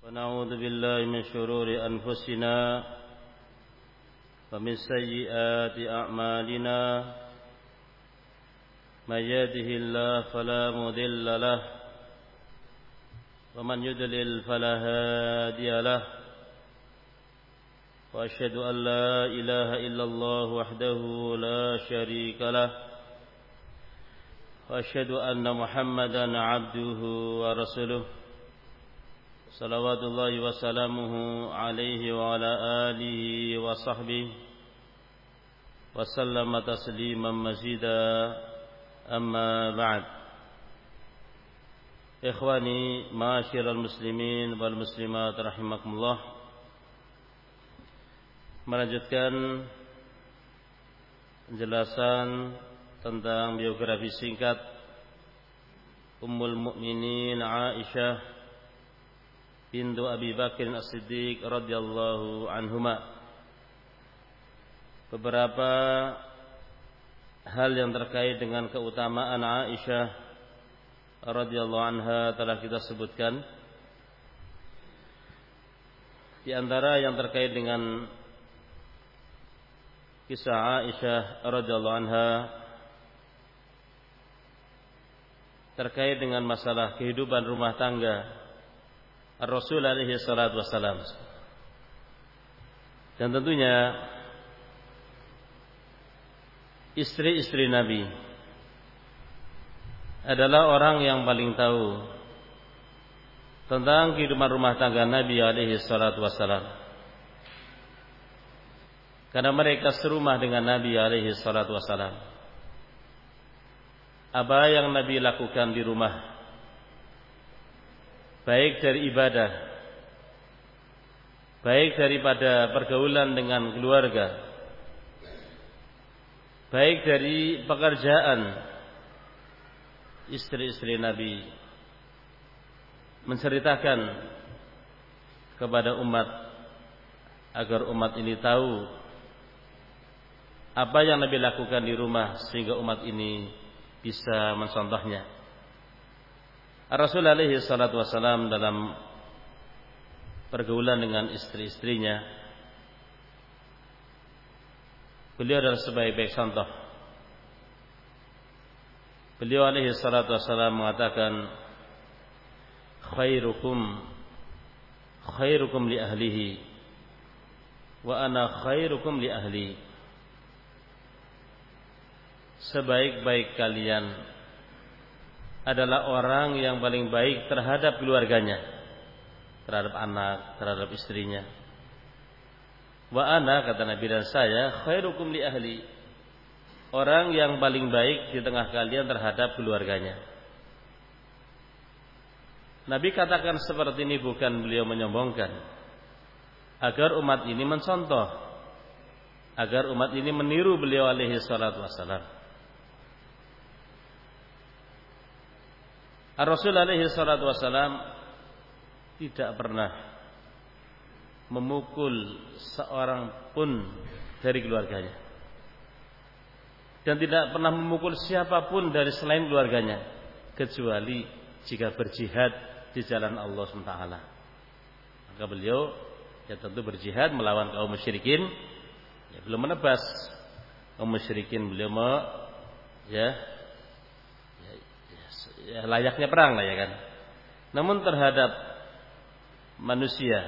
ونعوذ بالله من شرور أنفسنا ومن سيئات أعمالنا من يهده الله فلا مضل له ومن يضلل فلا هادي له وأشهد أن لا إله إلا الله وحده لا شريك له وأشهد أن محمدا عبده ورسوله صلوات الله وسلامه عليه وعلى آله وصحبه وسلم تسليما مزيدا أما بعد إخواني معاشر المسلمين والمسلمات rahimakumullah, melanjutkan penjelasan tentang biografi singkat Ummul Mukminin Aisyah bintu Abi Bakr As-Siddiq radhiyallahu anhuma. Beberapa hal yang terkait dengan keutamaan Aisyah radhiyallahu anha telah kita sebutkan. Di antara yang terkait dengan kisah Aisyah radhiyallahu anha terkait dengan masalah kehidupan rumah tangga Rasul alaihi salatu wassalam. Dan tentunya istri-istri Nabi adalah orang yang paling tahu tentang kehidupan rumah tangga Nabi alaihi salatu wassalam, karena mereka serumah dengan Nabi alaihi salatu wassalam. Apa yang Nabi lakukan di rumah, baik dari ibadah, baik daripada pergaulan dengan keluarga, baik dari pekerjaan, istri-istri Nabi menceritakan kepada umat agar umat ini tahu apa yang Nabi lakukan di rumah, sehingga umat ini bisa mencontohnya. Rasul alaihi salatu wassalam dalam pergaulan dengan istri-istrinya, beliau adalah sebaik-baik contoh. Beliau alaihi salatu wassalam mengatakan, khairukum li ahlihi wa ana khairukum li ahli. Sebaik-baik kalian adalah orang yang paling baik terhadap keluarganya, terhadap anak, terhadap istrinya. Wa ana, kata Nabi, dan saya khairukum li ahli, orang yang paling baik di tengah kalian terhadap keluarganya. Nabi katakan seperti ini bukan beliau menyombongkan, agar umat ini mencontoh, agar umat ini meniru beliau alaihi salatu wassalam. Rasul alaihi salatu wassalam tidak pernah memukul seorang pun dari keluarganya, dan tidak pernah memukul siapapun dari selain keluarganya, kecuali jika berjihad di jalan Allah SWT. Maka beliau tentu berjihad melawan kaum musyrikin, belum menebas kaum musyrikin, beliau layaknya perang lah, ya kan. Namun terhadap manusia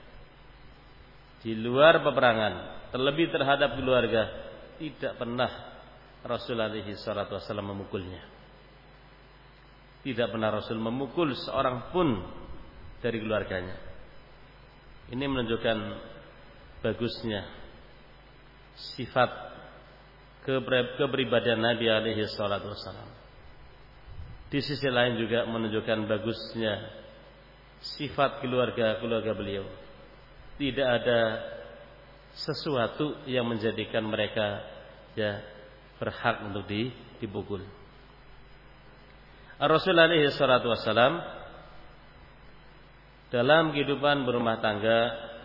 di luar peperangan, terlebih terhadap keluarga, tidak pernah Rasul alaihi salatu wasallam memukulnya. Tidak pernah Rasul memukul seorang pun dari keluarganya. Ini menunjukkan bagusnya sifat kepribadian Nabi alaihi salatu wasallam. Di sisi lain juga menunjukkan bagusnya sifat keluarga beliau. Tidak ada sesuatu yang menjadikan mereka berhak untuk dipukul. Rasul alaihi salatu wassalam dalam kehidupan berumah tangga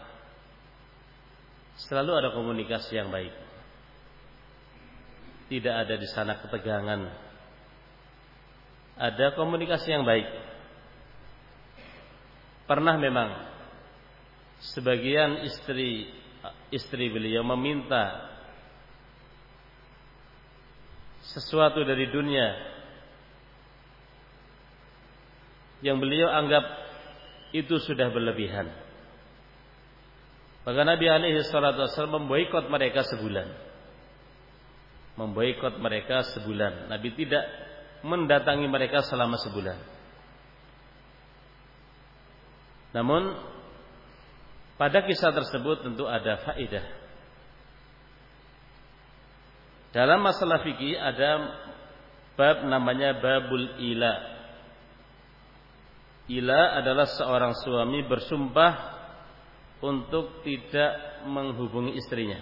selalu ada komunikasi yang baik. Tidak ada di sana ketegangan. Ada komunikasi yang baik. Pernah memang sebagian istri beliau meminta sesuatu dari dunia yang beliau anggap itu sudah berlebihan, maka Nabi alaihi salatu wasallam memboikot mereka sebulan. Nabi tidak mendatangi mereka selama sebulan. Namun pada kisah tersebut tentu ada faedah. Dalam masalah fikih ada bab namanya babul ila. Ila adalah seorang suami bersumpah untuk tidak menghubungi istrinya.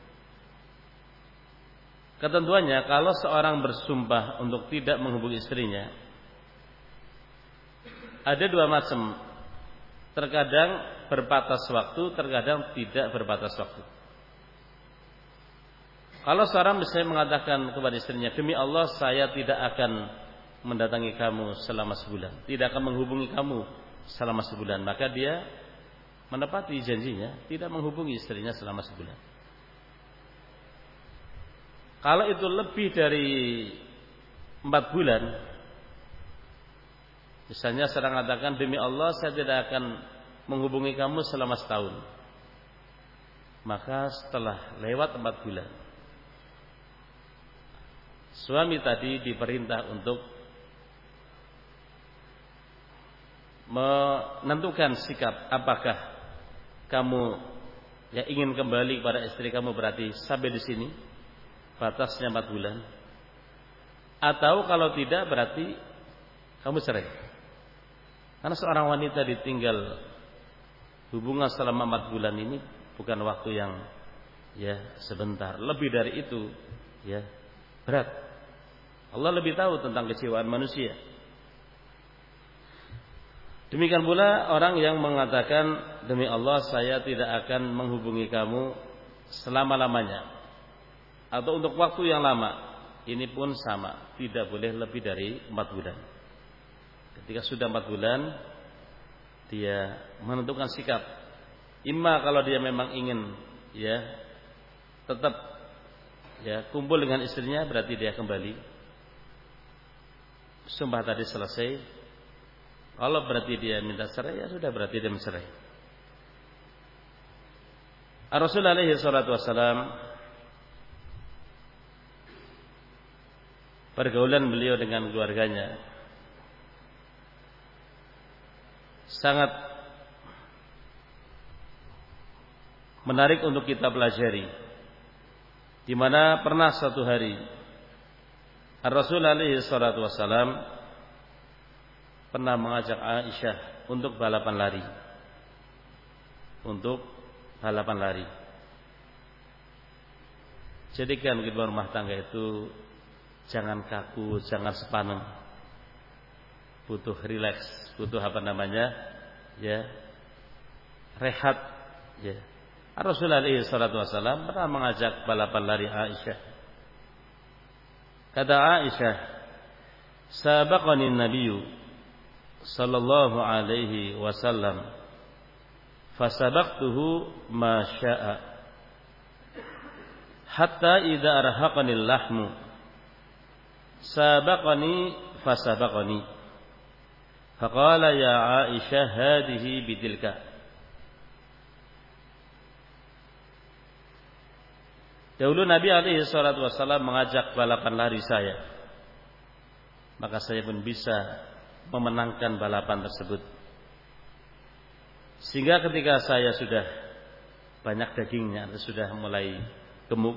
Ketentuannya kalau seorang bersumpah untuk tidak menghubungi istrinya, ada dua macam. Terkadang berbatas waktu, terkadang tidak berbatas waktu. Kalau seorang misalnya mengatakan kepada istrinya, demi Allah saya tidak akan mendatangi kamu selama sebulan, tidak akan menghubungi kamu selama sebulan, maka dia menepati janjinya, tidak menghubungi istrinya selama sebulan. Kalau itu lebih dari 4 bulan, misalnya seorang mengatakan demi Allah saya tidak akan menghubungi kamu selama setahun, maka setelah lewat 4 bulan suami tadi diperintah untuk menentukan sikap, apakah kamu yang ingin kembali kepada istri kamu berarti sampai di sini batasnya 4 bulan, atau kalau tidak berarti kamu cerai. Karena seorang wanita ditinggal hubungan selama 4 bulan ini bukan waktu yang sebentar, lebih dari itu berat. Allah lebih tahu tentang kecewaan manusia. Demikian pula orang yang mengatakan demi Allah saya tidak akan menghubungi kamu selama-lamanya atau untuk waktu yang lama, ini pun sama, tidak boleh lebih dari 4 bulan. Ketika sudah 4 bulan dia menentukan sikap. Imma kalau dia memang ingin tetap kumpul dengan istrinya, berarti dia kembali. Sumpah tadi selesai. Kalau berarti dia minta cerai, ya sudah, berarti dia mencerai. Rasulullah alaihi salatu wassalam, pergaulan beliau dengan keluarganya sangat menarik untuk kita pelajari. Di mana pernah suatu hari Rasulullah alaihi salatu wassalam pernah mengajak Aisyah untuk balapan lari. Jadikan kehidupan rumah tangga itu jangan kaku, jangan sepaneng. Butuh rileks, butuh rehat. Rasulullah alaihi salatu wassalam pernah mengajak balapan lari Aisyah. Kata Aisyah, sabaqani an-nabiyyu sallallahu alaihi wasallam fasabaqtuhu ma syaa hatta idza arhaqani al-lahmu sabaqani fasabaqani faqala ya Aisyah hadhihi bitilka. Dahulu Nabi alaihi salatu wassalam mengajak balapan lari saya, maka saya pun bisa memenangkan balapan tersebut. Sehingga ketika saya sudah banyak dagingnya atau sudah mulai gemuk,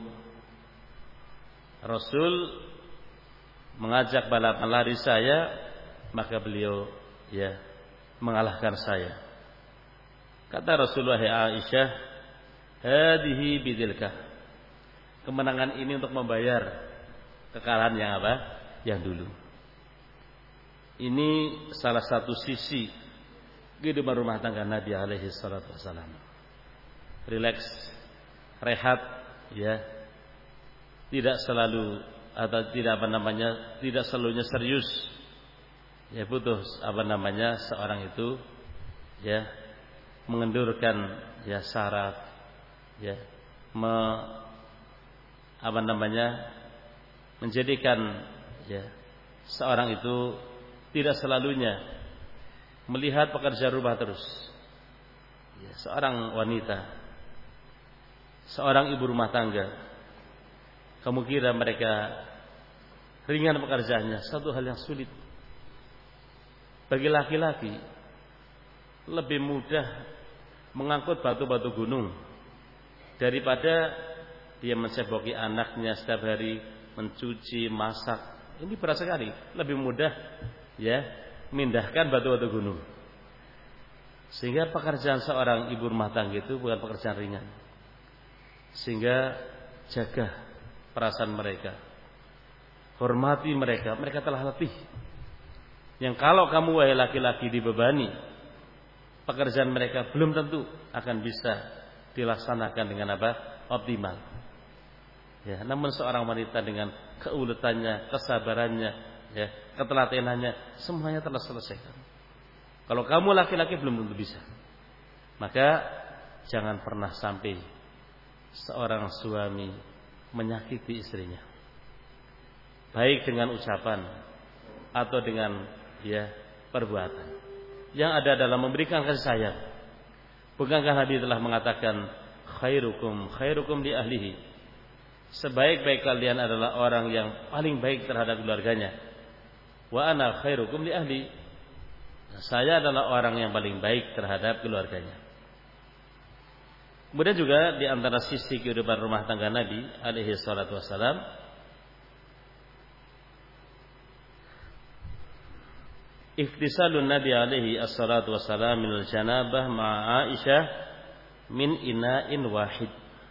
Rasul mengajak balapan lari saya, maka beliau mengalahkan saya. Kata Rasulullah, Aisyah, hadhihi bidilka. Kemenangan ini untuk membayar kekalahan yang dulu. Ini salah satu sisi kehidupan rumah tangga Nabi alaihi salatu wasallam. Rileks, rehat, tidak selalu atau tidak selalunya serius. Butuh seorang itu mengendurkan ya syaraf, ya menjadikan ya seorang itu tidak selalunya melihat pekerja rumah terus. Ya, seorang wanita, seorang ibu rumah tangga, kamu kira mereka ringan pekerjaannya? Satu hal yang sulit. Bagi laki-laki lebih mudah mengangkut batu-batu gunung daripada dia menceboki anaknya setiap hari, mencuci, masak. Ini berat sekali. Lebih mudah ya memindahkan batu-batu gunung. Sehingga pekerjaan seorang ibu rumah tangga itu bukan pekerjaan ringan. Sehingga jaga perasaan mereka, hormati mereka. Mereka telah letih. Yang kalau kamu wahai laki-laki dibebani, pekerjaan mereka belum tentu akan bisa dilaksanakan dengan optimal. Ya, namun seorang wanita dengan keuletannya, kesabarannya, ya, ketelatenannya, semuanya telah selesaikan. Kalau kamu laki-laki belum tentu bisa. Maka jangan pernah sampai seorang suami menyakiti istrinya, baik dengan ucapan atau dengan perbuatan. Yang ada dalam memberikan kasih sayang. Bukankah Nabi telah mengatakan khairukum li ahlihi, sebaik-baik kalian adalah orang yang paling baik terhadap keluarganya. Wa ana khairukum li ahli, saya adalah orang yang paling baik terhadap keluarganya. Kemudian juga di antara sisi kehidupan rumah tangga Nabi alaihi salatu wassalam, iftisalun Nabi alaihi assalatu wassalam minal janabah ma'a Aisyah min ina'in wahid.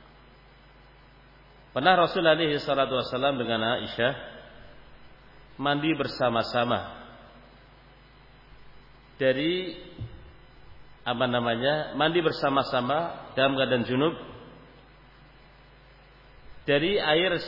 Pernah Rasul alaihi salatu wassalam dengan Aisyah mandi bersama-sama dari mandi bersama-sama dalam keadaan junub dari air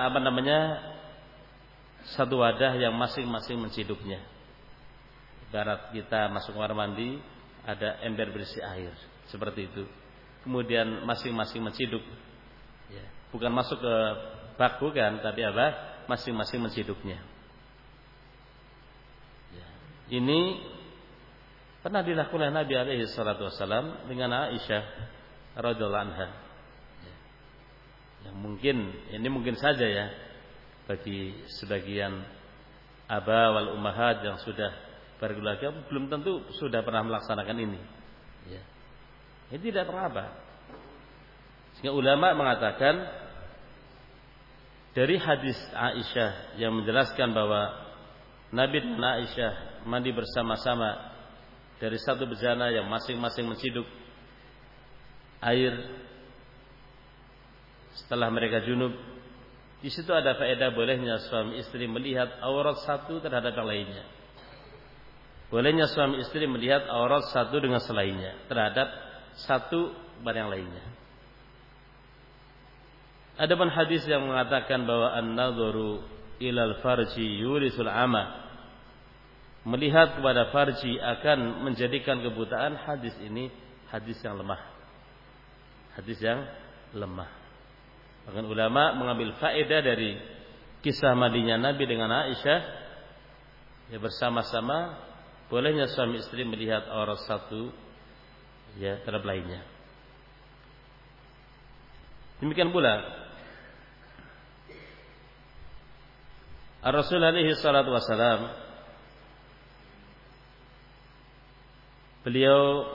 satu wadah yang masing-masing menciduknya. Ibarat kita masuk kamar mandi, ada ember berisi air, seperti itu. Kemudian masing-masing menciduk, ya, bukan masuk ke bak, bukan, tapi masing-masing menciduknya. Ya. Ini pernah dilakukan Nabi alaihi salatu wassalam dengan Aisyah radhiyallahu anha. Ya. Yang mungkin saja ya bagi sebagian aba wal ummahat yang sudah berkeluarga belum tentu sudah pernah melaksanakan ini. Ya. Ini tidak mengapa. Sehingga ulama mengatakan dari hadis Aisyah yang menjelaskan bahwa Nabi dan Aisyah mandi bersama-sama dari satu bejana yang masing-masing menciduk air setelah mereka junub. Di situ ada faedah bolehnya suami istri melihat aurat satu terhadap yang lainnya. Bolehnya suami istri melihat aurat satu dengan selainnya terhadap satu pada yang lainnya. Adapun hadis yang mengatakan bahwa an-nadharu ilal farji yurisul ama, melihat kepada farji akan menjadikan kebutaan, hadis ini hadis yang lemah. Hadis yang lemah. Bahkan ulama mengambil faedah dari kisah mandinya Nabi dengan Aisyah, ya bersama-sama bolehnya suami istri melihat aurat satu ya terhadap lainnya. Demikian pula Rasul alaihi salatu wassalam, beliau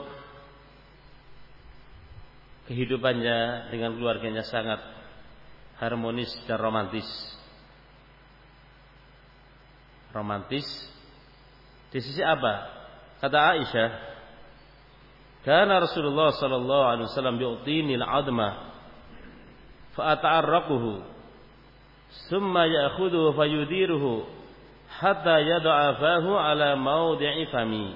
kehidupannya dengan keluarganya sangat harmonis dan romantis. Romantis di sisi apa? Kata Aisyah, "Kana Rasulullah sallallahu alaihi wasallam yu'tini al-'adma fa ata'arraquhu, thumma ya'khudhuhu fayudiruhu hatta yad'a fahu 'ala mawdi'i fami."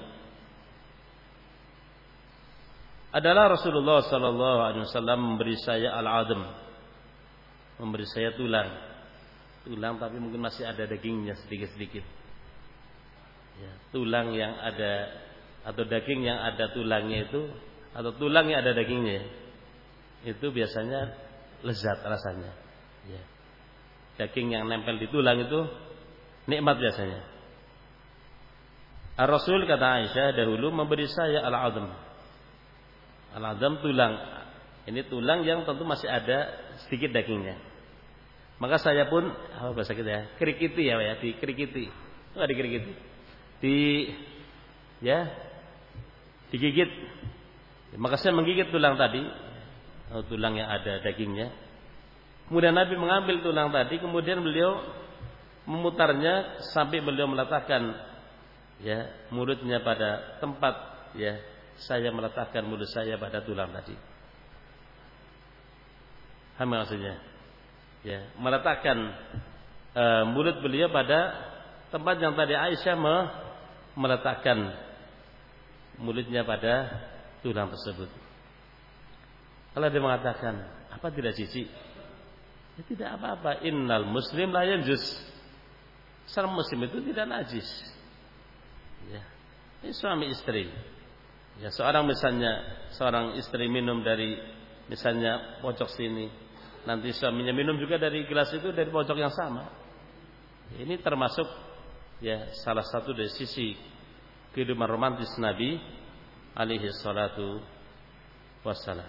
Adalah Rasulullah sallallahu alaihi wasallam memberi saya al-'adm, memberi saya tulang tapi mungkin masih ada dagingnya sedikit-sedikit. Ya, tulang yang ada atau daging yang ada tulangnya itu atau tulang yang ada dagingnya, itu biasanya lezat rasanya. Ya. Daging yang nempel di tulang itu nikmat biasanya. Ar-Rasul kata Aisyah dahulu memberi saya al-'adhm. Al-'adhm tulang. Ini tulang yang tentu masih ada sedikit dagingnya. Maka saya pun bahasa kita ya, kerikiti ya, dikerikiti. Enggak dikerikiti. Digigit. Maka saya menggigit tulang tadi, tulang yang ada dagingnya. Kemudian Nabi mengambil tulang tadi, kemudian beliau memutarnya sampai beliau meletakkan mulutnya pada tempat saya meletakkan mulut saya pada tulang tadi. Paham maksudnya? Meletakkan mulut beliau pada tempat yang tadi Aisyah meletakkan mulutnya pada tulang tersebut. Kalau dia mengatakan, apa tidak jijik? Ya, tidak apa-apa. Innal muslim la yanjus. Seorang muslim itu tidak najis. Ya. Ini suami istri. Ya, seorang istri minum dari misalnya pojok sini, nanti suaminya minum juga dari gelas itu dari pojok yang sama. Ini termasuk salah satu dari sisi kehidupan romantis Nabi alaihi salatu wassalam.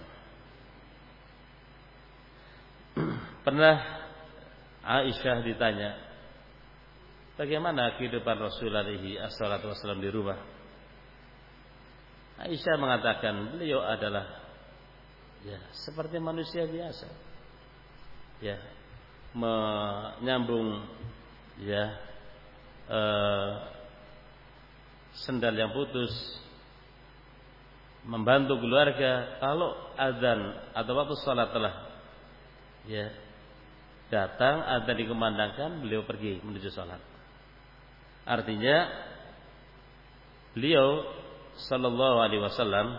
Pernah Aisyah ditanya, bagaimana kehidupan Rasul alaihi salatu wassalam di rumah? Aisyah mengatakan beliau adalah seperti manusia biasa. Menyambung sendal yang putus, membantu keluarga. Kalau azan atau waktu sholat telah datang, azan dikumandangkan, beliau pergi menuju sholat. Artinya beliau sallallahu alaihi wasallam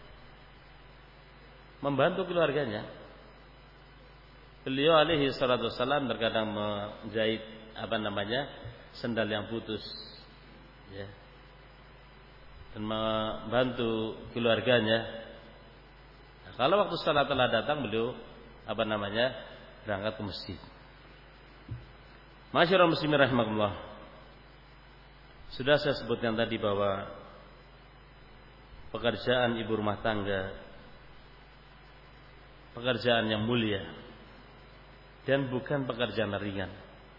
membantu keluarganya. Beliau alaihi salatu wasallam terkadang menjahit sendal yang putus, dan membantu keluarganya. Nah, kalau waktu salat telah datang, beliau berangkat ke masjid. Masyaallah muslimin rahimakumullah. Sudah saya sebutkan tadi bahwa pekerjaan ibu rumah tangga pekerjaan yang mulia dan bukan pekerjaan ringan.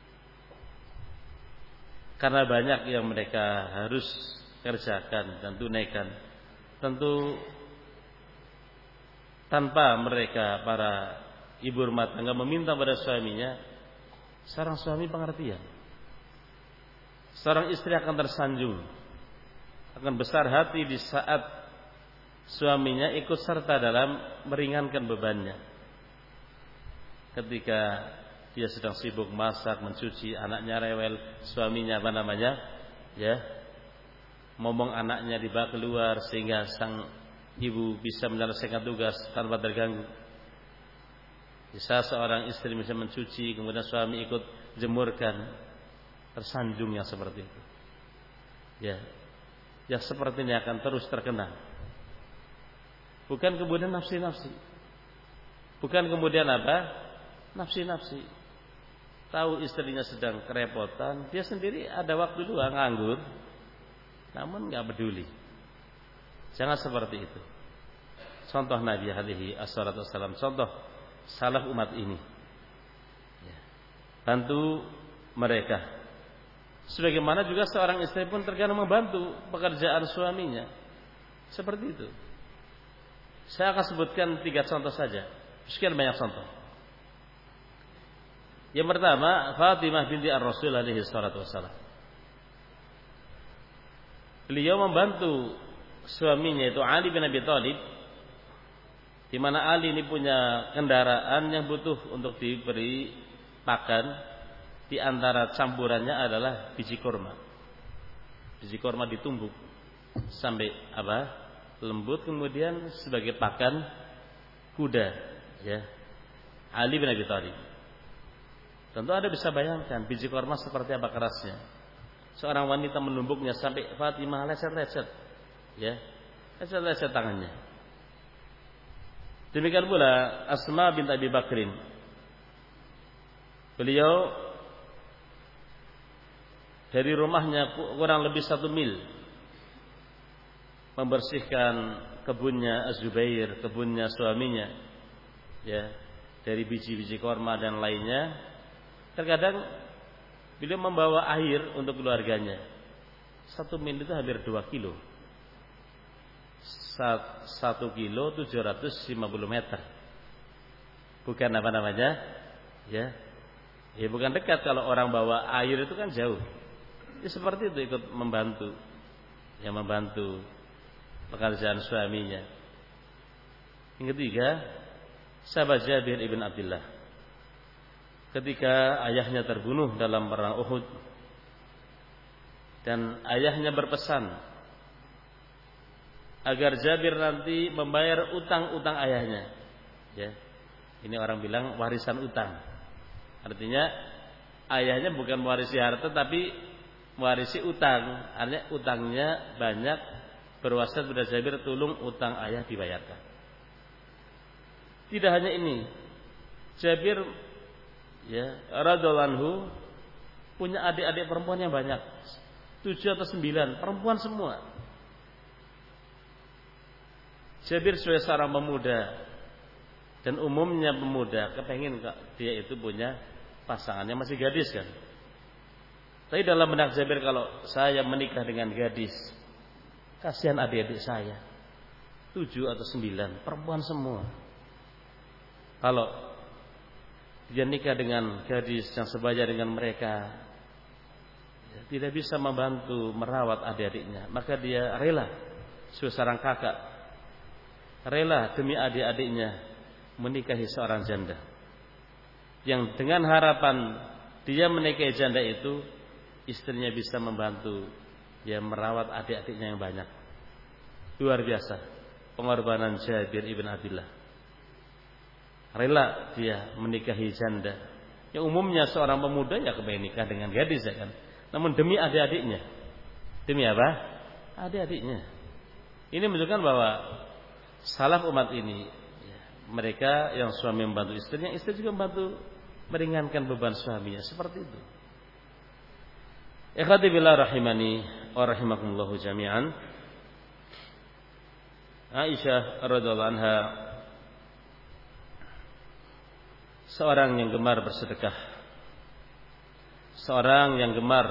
Karena banyak yang mereka harus kerjakan dan tunaikan. Tentu tanpa mereka para ibu rumah tangga meminta pada suaminya, seorang suami pengertian, seorang istri akan tersanjung, akan besar hati di saat suaminya ikut serta dalam meringankan bebannya. Ketika dia sedang sibuk masak, mencuci, anaknya rewel, suaminya ngomong anaknya dibawa keluar sehingga sang ibu bisa menyelesaikan tugas tanpa terganggu. Bisa seorang istri bisa mencuci, kemudian suami ikut jemurkan, tersanjung yang seperti itu. Ya seperti ini akan terus terkenang. Bukan kemudian nafsi-nafsi. Bukan kemudian nafsi-nafsi. Tahu istrinya sedang kerepotan, dia sendiri ada waktu luang nganggur, namun enggak peduli. Jangan seperti itu. Contoh Nabi alaihi assalatu wassalam, contoh salaf umat ini. Bantu mereka. Sebagaimana juga seorang istri pun terkadang membantu pekerjaan suaminya. Seperti itu. Saya akan sebutkan 3 contoh saja. Sekian banyak contoh. Yang pertama, Fatimah binti Ar-Rasul alaihi salatu wassalam. Beliau membantu suaminya itu Ali bin Abi Thalib, di mana Ali ini punya kendaraan yang butuh untuk diberi pakan. Di antara campurannya adalah biji kurma. Biji kurma ditumbuk sampai lembut, kemudian sebagai pakan kuda, Ali bin Abi Thalib. Tentu Anda bisa bayangkan biji kurma seperti apa kerasnya. Seorang wanita menumbuknya sampai Fatimah lecet-lecet, lecet-lecet tangannya. Demikian pula Asma bint Abi Bakrin. Beliau dari rumahnya kurang lebih 1 mil membersihkan kebunnya Az-Zubair, kebunnya suaminya, ya, dari biji-biji korma dan lainnya. Terkadang beliau membawa air untuk keluarganya. 1 mil itu hampir 2 kilo. 1 kilo 750 meter. Bukan apa namanya? Ya. Ya bukan dekat, kalau orang bawa air itu kan jauh. Ya seperti itu, ikut membantu. Yang membantu pekerjaan suaminya. Yang ketiga, sahabat Jabir ibn Abdullah. Ketika ayahnya terbunuh dalam perang Uhud dan ayahnya berpesan agar Jabir nanti membayar utang-utang ayahnya. Ya. Ini orang bilang warisan utang. Artinya ayahnya bukan mewarisi harta tapi mewarisi utang. Artinya utangnya banyak, berwasiat kepada Jabir, tolong utang ayah dibayarkan. Tidak hanya ini, Jabir, ya, radhiyallahu anhu, punya adik-adik perempuan yang banyak, 7 atau 9 perempuan semua. Jabir sebagai seorang pemuda, dan umumnya pemuda kepengen dia itu punya pasangannya masih gadis kan. Tapi dalam benak Jabir, kalau saya menikah dengan gadis, kasihan adik-adik saya, 7 atau 9 perempuan semua. Kalau dia nikah dengan gadis yang sebaya dengan mereka, ya, tidak bisa membantu merawat adik-adiknya, maka dia rela sebagai seorang kakak, rela demi adik-adiknya menikahi seorang janda, yang dengan harapan dia menikahi janda itu istrinya bisa membantu dia merawat adik-adiknya yang banyak. Luar biasa pengorbanan Jabir ibn Abdullah. Rela dia menikahi janda. Yang umumnya seorang pemuda ya kepengen nikah dengan gadis, ya kan. Namun demi adik-adiknya. Demi apa? Adik-adiknya. Ini menunjukkan bahwa salaf umat ini, ya, mereka yang suami membantu istrinya, istri juga membantu meringankan beban suaminya, seperti itu. Ikhwati billah rahimani wa rahimakumullahu jami'an. Aisyah radhiyallahu anha seorang yang gemar bersedekah, seorang yang gemar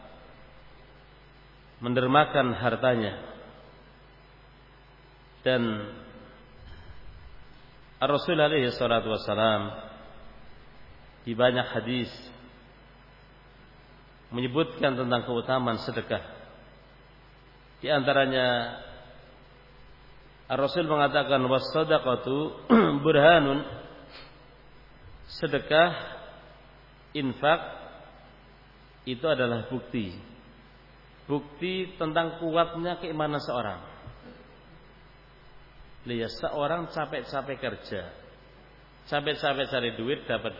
mendermakan hartanya, dan Rasul alaihi salatu wassalam di banyak hadis menyebutkan tentang keutamaan sedekah. Di antaranya Rasul mengatakan was-shadaqatu burhanun, sedekah, infak itu adalah bukti tentang kuatnya keimanan seorang. Lihat, seorang capek-capek kerja, capek-capek cari duit,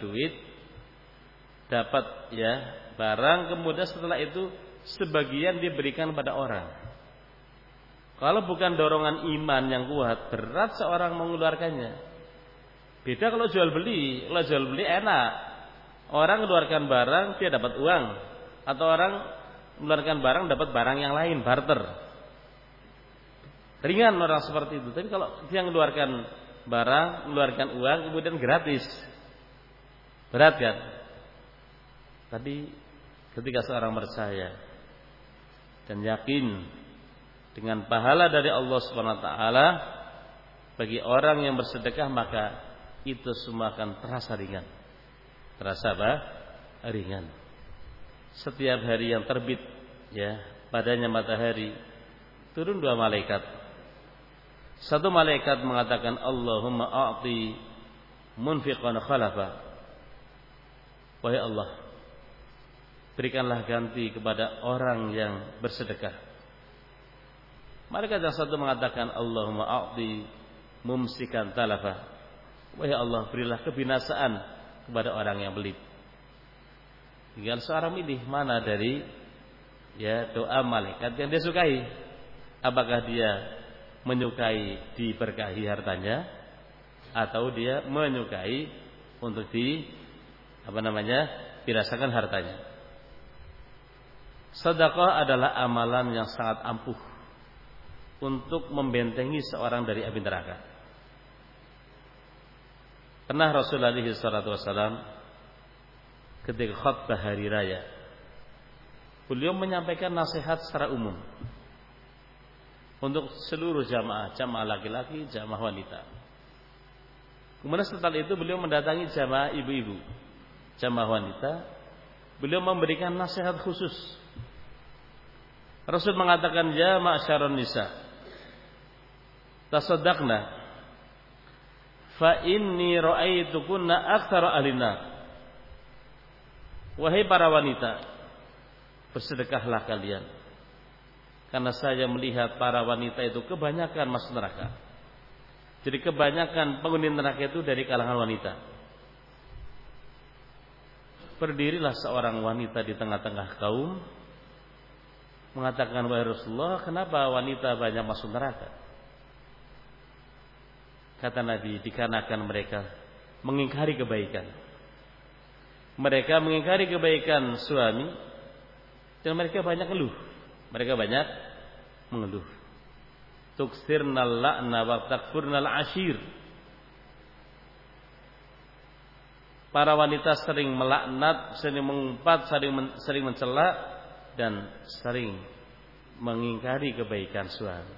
dapat ya barang, kemudian setelah itu sebagian diberikan pada orang. Kalau bukan dorongan iman yang kuat, berat seorang mengeluarkannya. Beda kalau jual beli. Kalau jual beli enak, orang mengeluarkan barang dia dapat uang, atau orang mengeluarkan barang dapat barang yang lain, barter. Ringan orang seperti itu. Tapi kalau dia mengeluarkan barang, mengeluarkan uang, kemudian gratis, berat kan? Tapi ketika seorang percaya dan yakin dengan pahala dari Allah Subhanahu wa taala bagi orang yang bersedekah, maka itu semua akan terasa ringan. Terasa apa? Ringan. Setiap hari yang terbit, ya, padanya matahari, turun 2 malaikat. Satu malaikat mengatakan, Allahumma a'ti munfiqan khalafa. Wahai Allah, berikanlah ganti kepada orang yang bersedekah. Malaikat yang satu mengatakan, Allahumma a'ti mumsikan talafa. Wahai Allah, berilah kebinasaan kepada orang yang pelit. Tinggal seorang milih mana dari ya doa malaikat yang dia sukai. Apakah dia menyukai diberkahi hartanya, atau dia menyukai untuk dirasakan hartanya. Sedekah adalah amalan yang sangat ampuh untuk membentengi seorang dari api neraka. Pernah Rasulullah SAW ketika khutbah hari raya, beliau menyampaikan nasihat secara umum untuk seluruh jamaah laki-laki, jamaah wanita. Kemudian setelah itu beliau mendatangi jamaah ibu-ibu, jamaah wanita. Beliau memberikan nasihat khusus. Rasul mengatakan, ya ma'syaron nisa, tasaddaqna, fa inni ra'aitukunna aktsara ahlina. Wahai para wanita, bersedekahlah kalian, karena saya melihat para wanita itu kebanyakan masuk neraka. Jadi kebanyakan penghuni neraka itu dari kalangan wanita. Berdirilah seorang wanita di tengah-tengah kaum, mengatakan, wahai Rasulullah, kenapa wanita banyak masuk neraka? Kata Nabi, dikarenakan mereka mengingkari kebaikan. Mereka mengingkari kebaikan suami, dan mereka banyak ngeluh. Mereka banyak mengeluh. Tuksirnal la'na wa takfurnal ashir. Para wanita sering melaknat, sering mengumpat, sering mencela, dan sering mengingkari kebaikan suami.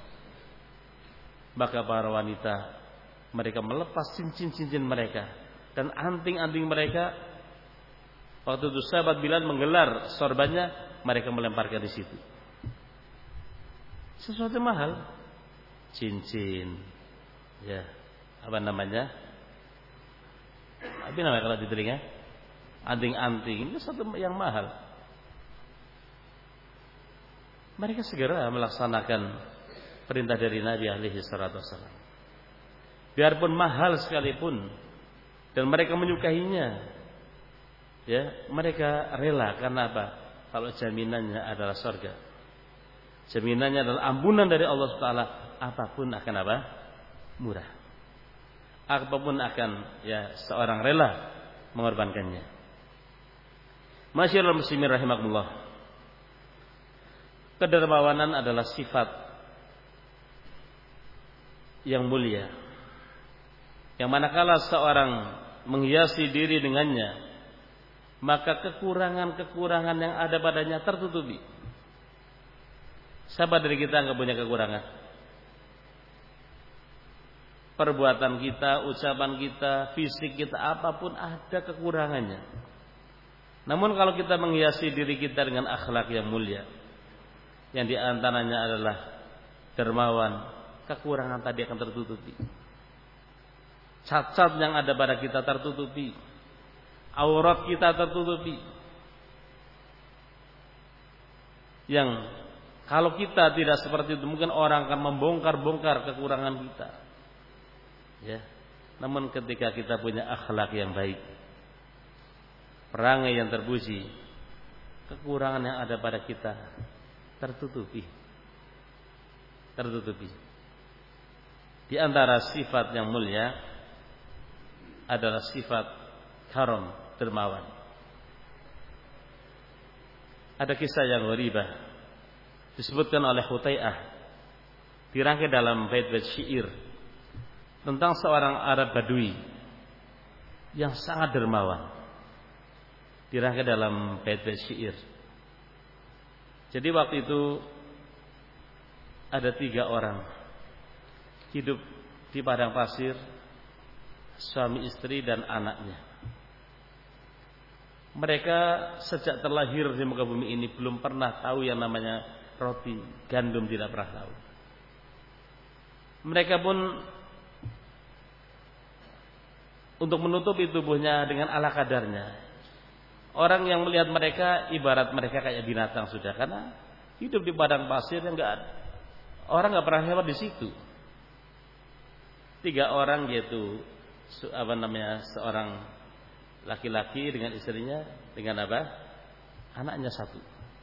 Maka para wanita, mereka melepas cincin-cincin mereka dan anting-anting mereka. Waktu itu sahabat Bilal menggelar sorbannya, mereka melemparkan di situ. Sesuatu mahal, cincin, ya, apa namanya kalau di telinga, anting-anting, ini sesuatu yang mahal. Mereka segera melaksanakan perintah dari Nabi alaihi salatu wasallam. Biarpun mahal sekalipun dan mereka menyukainya, ya, mereka rela. Karena apa? Kalau jaminannya adalah surga, jaminannya adalah ampunan dari Allah Subhanahu wa taala, apapun akan apa? Murah. Apapun akan, ya, seorang rela mengorbankannya. Masyaallah muslimin rahimakumullah. Kedermawanan adalah sifat yang mulia, yang manakala seorang menghiasi diri dengannya, maka kekurangan-kekurangan yang ada padanya tertutupi. Siapa dari kita enggak punya kekurangan? Perbuatan kita, ucapan kita, fisik kita, apapun ada kekurangannya. Namun kalau kita menghiasi diri kita dengan akhlak yang mulia, yang diantaranya adalah dermawan, kekurangan tadi akan tertutupi. Cacat yang ada pada kita tertutupi. Aurat kita tertutupi. Yang kalau kita tidak seperti itu, mungkin orang akan membongkar-bongkar kekurangan kita. Ya. Namun ketika kita punya akhlak yang baik, perangai yang terpuji, kekurangan yang ada pada kita tertutupi. Di antara sifat yang mulia adalah sifat karam, dermawan. Ada kisah yang gharibah disebutkan oleh Hutai'ah, dirangkai dalam bait-bait syair tentang seorang Arab Badui yang sangat dermawan. Dirangkai dalam bait-bait syair. Jadi waktu itu ada 3 orang hidup di padang pasir, suami istri dan anaknya. Mereka sejak terlahir di muka bumi ini belum pernah tahu yang namanya roti, gandum tidak pernah tahu. Mereka pun untuk menutupi tubuhnya dengan ala kadarnya. Orang yang melihat mereka ibarat mereka kayak binatang sudah, karena hidup di padang pasir yang orang nggak pernah lewat di situ. 3 orang, yaitu seorang laki-laki dengan istrinya, dengan anaknya 1.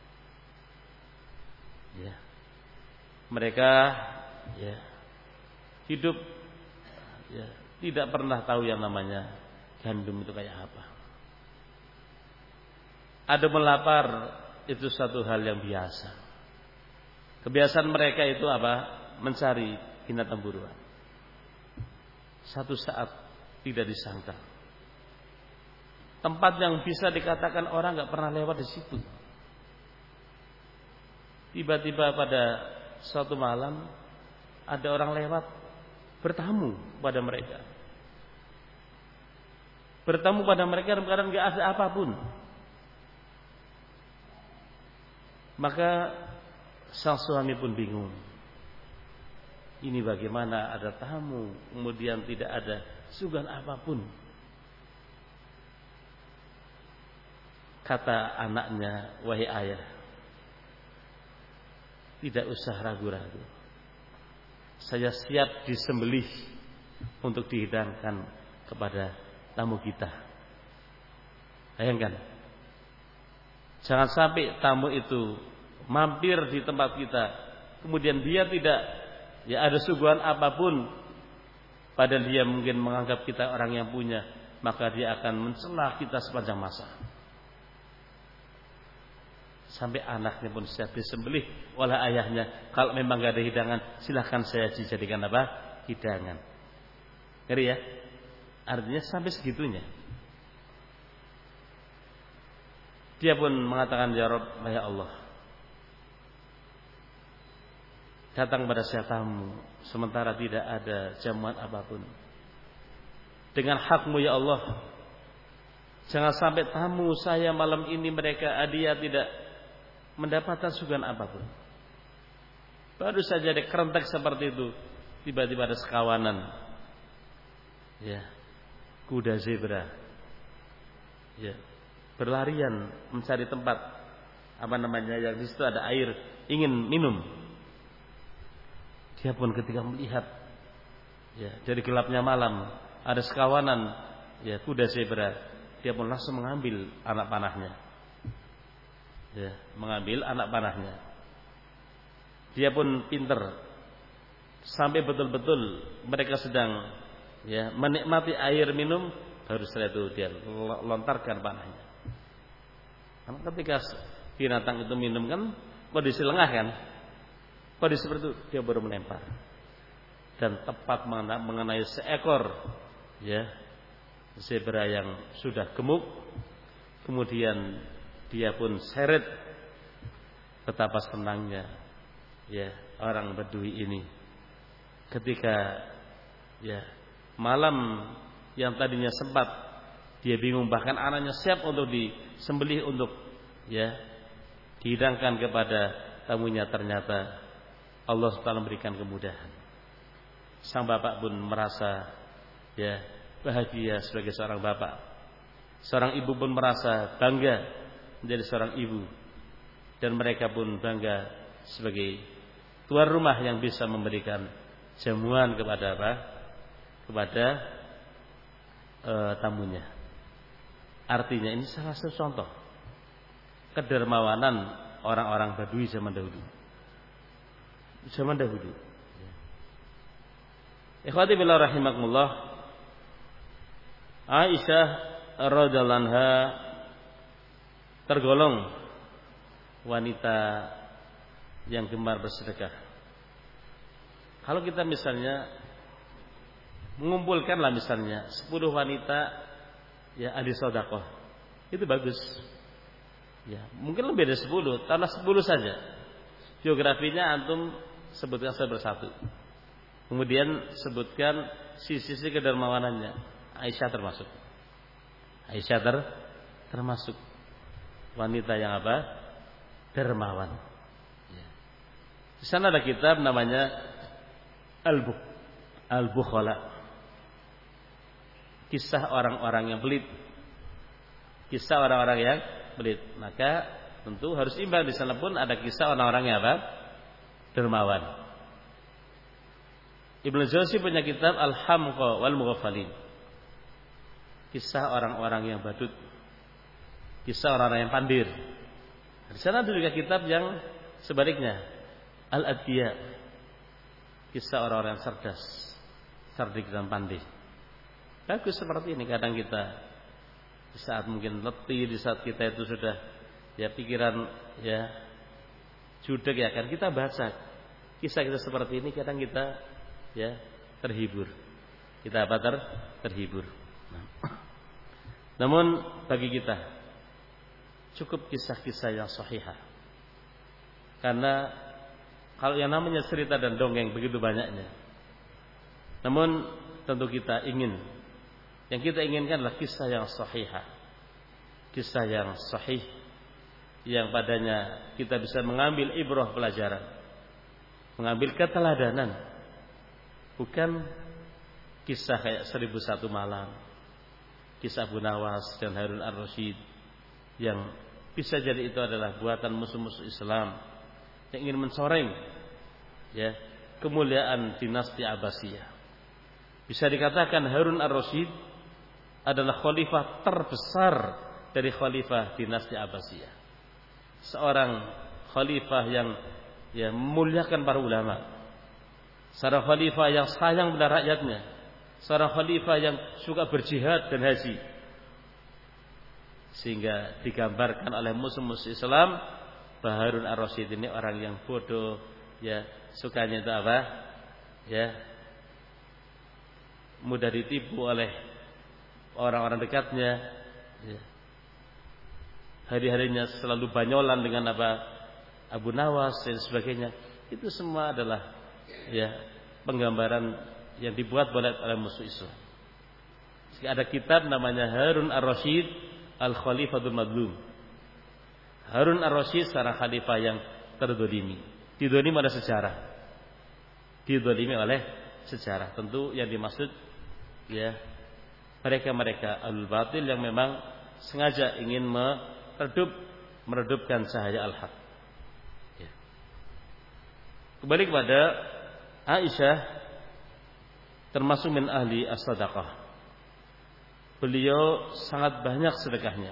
Ya. Mereka hidup tidak pernah tahu yang namanya gandum itu kayak apa. Ada melapar itu satu hal yang biasa. Kebiasaan mereka itu apa? Mencari binatang buruan. Satu saat tidak disangka, tempat yang bisa dikatakan orang nggak pernah lewat di situ. Tiba-tiba pada suatu malam ada orang lewat bertamu pada mereka. Bertamu pada mereka dalam keadaan nggak ada apapun. Maka sang suami pun bingung. Ini bagaimana ada tamu, kemudian tidak ada suguhan apapun. Kata anaknya, wahai ayah, tidak usah ragu-ragu. Saya siap disembelih untuk dihidangkan kepada tamu kita. Bayangkan, jangan sampai tamu itu mampir di tempat kita, kemudian dia tidak ada suguhan apapun, padahal dia mungkin menganggap kita orang yang punya, maka dia akan mencela kita sepanjang masa. Sampai anaknya pun siap disembelih oleh ayahnya. Kalau memang gak ada hidangan, silahkan saya dijadikan apa? Hidangan. Ngeri ya? Artinya sampai segitunya. Dia pun mengatakan, ya Rabb, ya Allah, datang pada saya tamu, sementara tidak ada jamuan apapun. Dengan hak-Mu ya Allah, jangan sampai tamu saya malam ini mereka dia tidak mendapatkan suguhan apapun. Baru saja ada kerentek seperti itu, tiba-tiba ada sekawanan, kuda zebra, berlarian mencari tempat yang di situ ada air, ingin minum. Dia pun ketika melihat dari gelapnya malam ada sekawanan kuda zebra, dia pun langsung mengambil anak panahnya. Dia pun pinter sampai betul-betul mereka sedang menikmati air minum, baru setelah itu dia lontarkan panahnya. Karena ketika binatang itu minum kan kondisi lengah kan, kondisi seperti itu dia baru melempar dan tepat mengenai seekor zebra yang sudah gemuk. Kemudian dia pun seret. Betapa senangnya orang Badui ini ketika malam yang tadinya sempat dia bingung, bahkan anaknya siap untuk disembelih untuk dihidangkan kepada tamunya, ternyata Allah SWT memberikan kemudahan. Sang bapak pun merasa bahagia sebagai seorang bapak. Seorang ibu pun merasa bangga menjadi seorang ibu, dan mereka pun bangga sebagai tuan rumah yang bisa memberikan jamuan kepada tamunya. Artinya ini salah satu contoh kedermawanan orang-orang Badui zaman dahulu. Ikhwati billah rahimakumullah, Aisyah radhiyallahu anha tergolong wanita yang gemar bersedekah. Kalau kita misalnya mengumpulkanlah misalnya 10 wanita ahli sedekah, itu bagus. Mungkin lebih dari 10, taruhlah 10 saja. Biografinya antum sebutkan satu persatu. Kemudian sebutkan sisi-sisi kedermawanannya. Aisyah termasuk. Termasuk wanita yang dermawan. Di sana ada kitab namanya Al-Bukhala. Kisah orang-orang yang pelit. Maka tentu harus imbang. Di sana pun ada kisah orang-orang yang dermawan. Ibnu Jauzi punya kitab Al-Hamqa wal Mughafalin. Kisah orang-orang yang badut. Kisah orang-orang yang pandir. Di sana ada juga kitab yang sebaliknya, Al-Adqiya. Kisah orang-orang yang cerdas, cerdik dan pandai. Bagus seperti ini. Kadang kita di saat mungkin letih, di saat kita itu sudah ya pikiran ya judek ya kan, kita baca kisah kita seperti ini, kadang kita ya terhibur. Kita apa terhibur. Namun bagi kita cukup kisah-kisah yang sahihah. Karena kalau yang namanya cerita dan dongeng begitu banyaknya. Namun tentu kita yang kita inginkan adalah kisah yang sahihah. Kisah yang sahih yang padanya kita bisa mengambil ibrah pelajaran, mengambil keteladanan. Bukan kisah kayak 1001 malam, kisah Abu Nawas dan Harun ar-Rasyid yang bisa jadi itu adalah buatan musuh-musuh Islam yang ingin mencoreng ya kemuliaan dinasti Abbasiyah. Bisa dikatakan Harun ar-Rasyid adalah khalifah terbesar dari khalifah dinasti Abbasiyah. Seorang khalifah yang memuliakan para ulama, seorang khalifah yang sayang pada rakyatnya, seorang khalifah yang suka berjihad dan haji. Sehingga digambarkan oleh musuh-musuh Islam bahwa Harun ar-Rasyid ini orang yang bodoh, ya sukanya itu apa? Ya mudah ditipu oleh orang-orang dekatnya. Ya. Hari-harinya selalu banyolan dengan Abu Nawas dan sebagainya. Itu semua adalah ya penggambaran yang dibuat oleh musuh Islam. Ada kitab namanya Harun ar-Rasyid Al-Khalifatul Madlum. Harun ar-Rasyid seorang khalifah yang terdolimi. Didolimi oleh sejarah. Didolimi oleh sejarah. Tentu yang dimaksud ya mereka-mereka al-batil yang memang sengaja ingin meredupkan cahaya al-haq. Ya. Kembali kepada Aisyah, termasuk min ahli as-sadaqah. Beliau sangat banyak sedekahnya.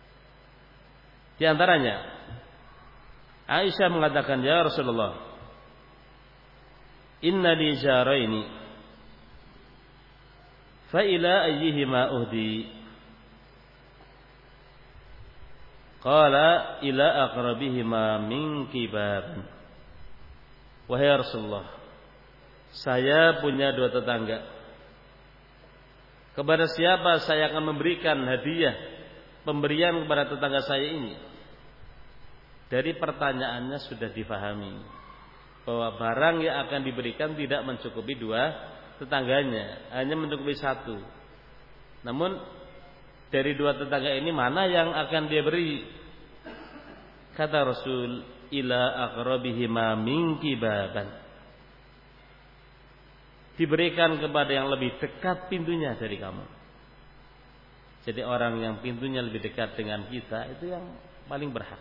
Di antaranya Aisyah mengatakan, ya Rasulullah, inna li jaraini fa ila ayyihima uhdi? Qala ila aqrabihima minki baban. Wahai Rasulullah, saya punya dua tetangga. Kepada siapa saya akan memberikan hadiah, pemberian kepada tetangga saya ini? Dari pertanyaannya sudah difahami bahwa barang yang akan diberikan tidak mencukupi dua tetangganya, hanya mencukupi satu. Namun dari dua tetangga ini mana yang akan dia beri? Kata Rasul, ila aqrabihima minki baban. Diberikan kepada yang lebih dekat pintunya dari kamu. Jadi orang yang pintunya lebih dekat dengan kita itu yang paling berhak.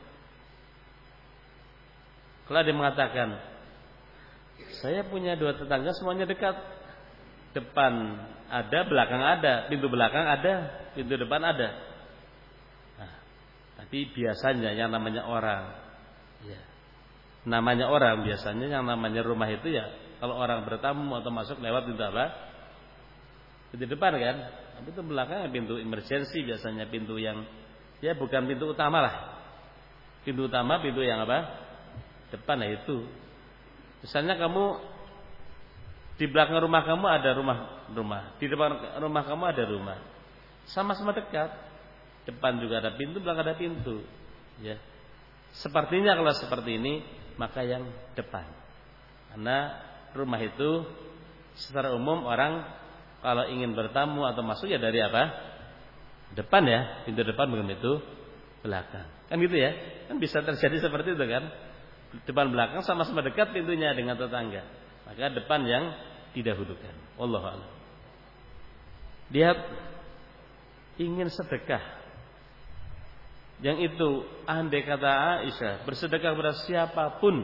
Kalau dia mengatakan, saya punya dua tetangga semuanya dekat, depan ada, belakang ada, pintu belakang ada, pintu depan ada. Nah, tapi biasanya yang namanya orang, ya, namanya orang biasanya yang namanya rumah itu ya, kalau orang bertamu atau masuk lewat pintu apa? Pintu depan kan? Pintu belakang pintu emergency biasanya, pintu yang ya bukan pintu utama lah. Pintu utama pintu yang apa? Depan lah itu. Misalnya kamu di belakang rumah kamu ada rumah, di depan rumah kamu ada rumah, sama-sama dekat. Depan juga ada pintu, belakang ada pintu. Ya, sepertinya kalau seperti ini maka yang depan, karena rumah itu secara umum orang kalau ingin bertamu atau masuk ya dari apa? Depan ya, pintu depan bukan pintu belakang. Kan gitu ya? Kan bisa terjadi seperti itu kan? Depan belakang sama-sama dekat pintunya dengan tetangga. Maka depan yang didahulukan. Wallahu a'lam. Lihat, ingin sedekah. Yang itu andai kata Aisyah bersedekah kepada siapapun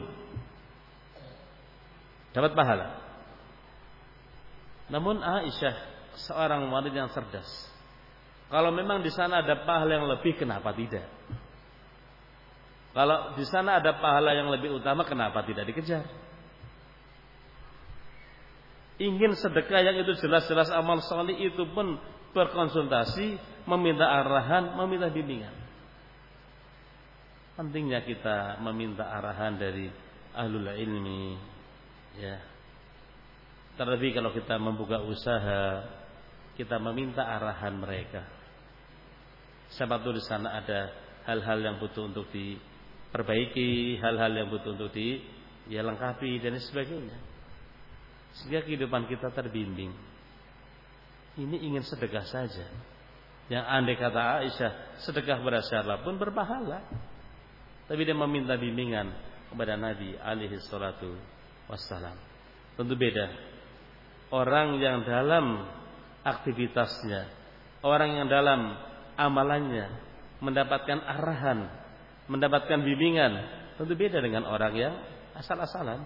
dapat pahala. Namun Aisyah seorang wanita yang cerdas. Kalau memang di sana ada pahala yang lebih, kenapa tidak? Kalau di sana ada pahala yang lebih utama, kenapa tidak dikejar? Ingin sedekah yang itu jelas-jelas amal salih, itu pun berkonsultasi, meminta arahan, meminta bimbingan. Pentingnya kita meminta arahan dari ahlul ilmi, ya. Terlebih kalau kita membuka usaha, kita meminta arahan mereka. Siapa tahu di sana ada hal-hal yang butuh untuk diperbaiki, hal-hal yang butuh untuk lengkapi dan sebagainya. Sehingga kehidupan kita terbimbing. Ini ingin sedekah saja. Yang andai kata Aisyah, sedekah berasyalah pun berpahala. Tapi dia meminta bimbingan kepada Nabi alaihi salatu wassalam. Tentu beda. Orang yang dalam aktivitasnya, orang yang dalam amalannya mendapatkan arahan, mendapatkan bimbingan, tentu beda dengan orang yang asal-asalan.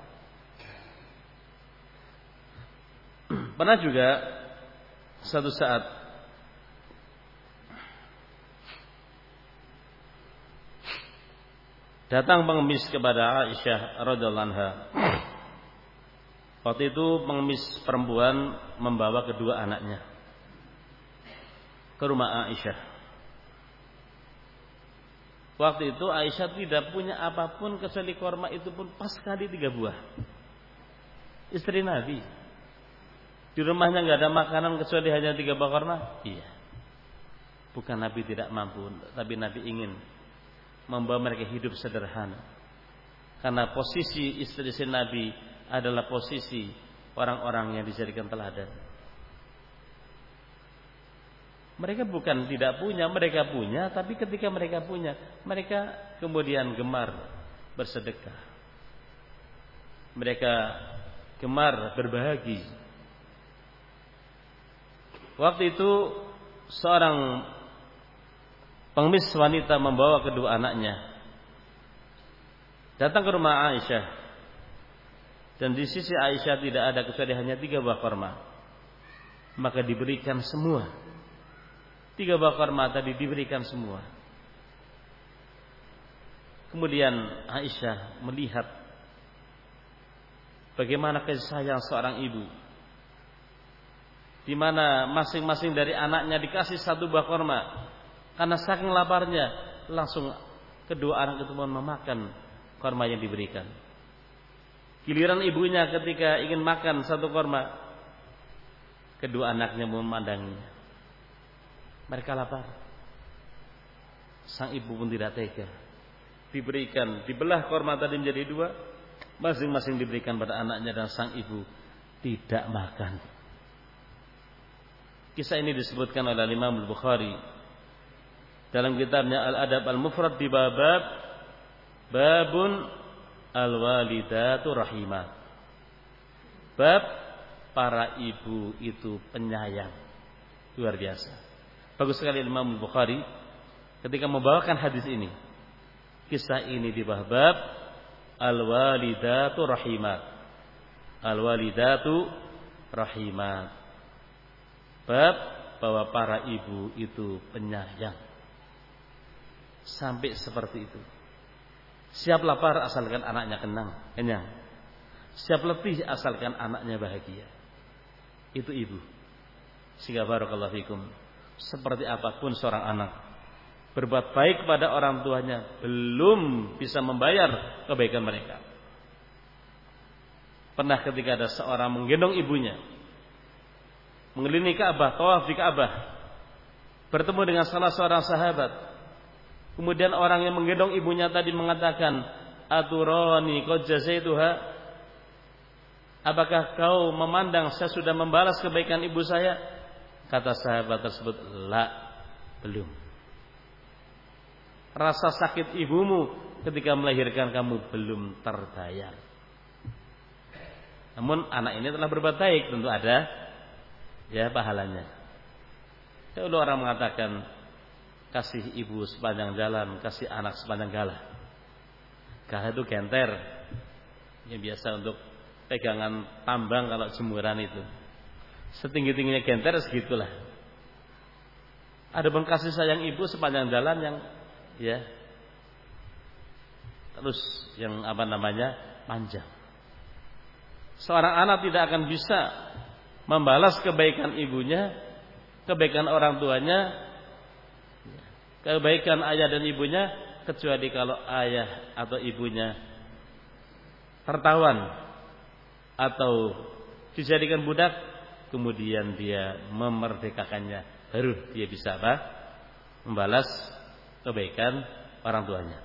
Pernah juga suatu saat datang pengemis kepada Aisyah radhiyallahu anha. Waktu itu pengemis perempuan membawa kedua anaknya ke rumah Aisyah. Waktu itu Aisyah tidak punya apapun kecuali korma, itu pun pas sekali 3 buah. Istri Nabi. Di rumahnya nggak ada makanan kecuali hanya 3 buah korma. Iya. Bukan Nabi tidak mampu, tapi Nabi ingin membawa mereka hidup sederhana. Karena posisi istri Nabi adalah posisi orang-orang yang dijadikan teladan. Mereka bukan tidak punya, mereka punya, tapi ketika mereka punya, mereka kemudian gemar bersedekah. Mereka gemar berbagi. Waktu itu seorang pengemis wanita membawa kedua anaknya datang ke rumah Aisyah. Dan di sisi Aisyah tidak ada kecuali hanya 3 buah korma. Maka diberikan semua. 3 buah korma tadi diberikan semua. Kemudian Aisyah melihat bagaimana kasih sayang seorang ibu, di mana masing-masing dari anaknya dikasih 1 buah korma. Karena saking laparnya, langsung kedua anak itu memakan korma yang diberikan. Giliran ibunya ketika ingin makan 1 korma, kedua anaknya memandanginya. Mereka lapar. Sang ibu pun tidak tega. Dibelah korma tadi menjadi 2, masing-masing diberikan pada anaknya, dan sang ibu tidak makan. Kisah ini disebutkan oleh Imam Al-Bukhari dalam kitabnya Al-Adab Al-Mufrad di babun al-walidatu rahimat. Bab para ibu itu penyayang. Luar biasa. Bagus sekali Imam Bukhari ketika membawakan hadis ini. Kisah ini di bab al-walidatu rahimat. Al-walidatu rahimat. Bab bahwa para ibu itu penyayang. Sampai seperti itu. Siap lapar asalkan anaknya kenyang. Siap letih asalkan anaknya bahagia. Itu ibu. Sehingga barakallahu fikum, seperti apapun seorang anak berbuat baik kepada orang tuanya belum bisa membayar kebaikan mereka. Pernah ketika ada seorang menggendong ibunya mengelilingi Ka'bah, tawaf di Ka'bah, bertemu dengan salah seorang sahabat. Kemudian orang yang menggendong ibunya tadi mengatakan, "Aturani qad jazaituha?" Apakah kau memandang saya sudah membalas kebaikan ibu saya? Kata sahabat tersebut, "La, belum." Rasa sakit ibumu ketika melahirkan kamu belum terbayar. Namun anak ini telah berbuat baik, tentu ada pahalanya. Dahulu orang mengatakan, kasih ibu sepanjang jalan, kasih anak sepanjang galah. Galah itu genter, yang biasa untuk pegangan tambang kalau jemuran itu. Setinggi-tingginya genter segitulah. Adapun kasih sayang ibu sepanjang jalan yang terus yang panjang. Seorang anak tidak akan bisa membalas kebaikan ibunya, kebaikan orang tuanya, kebaikan ayah dan ibunya, kecuali kalau ayah atau ibunya tertawan atau dijadikan budak, kemudian dia memerdekakannya, baru dia bisa membalas kebaikan orang tuanya.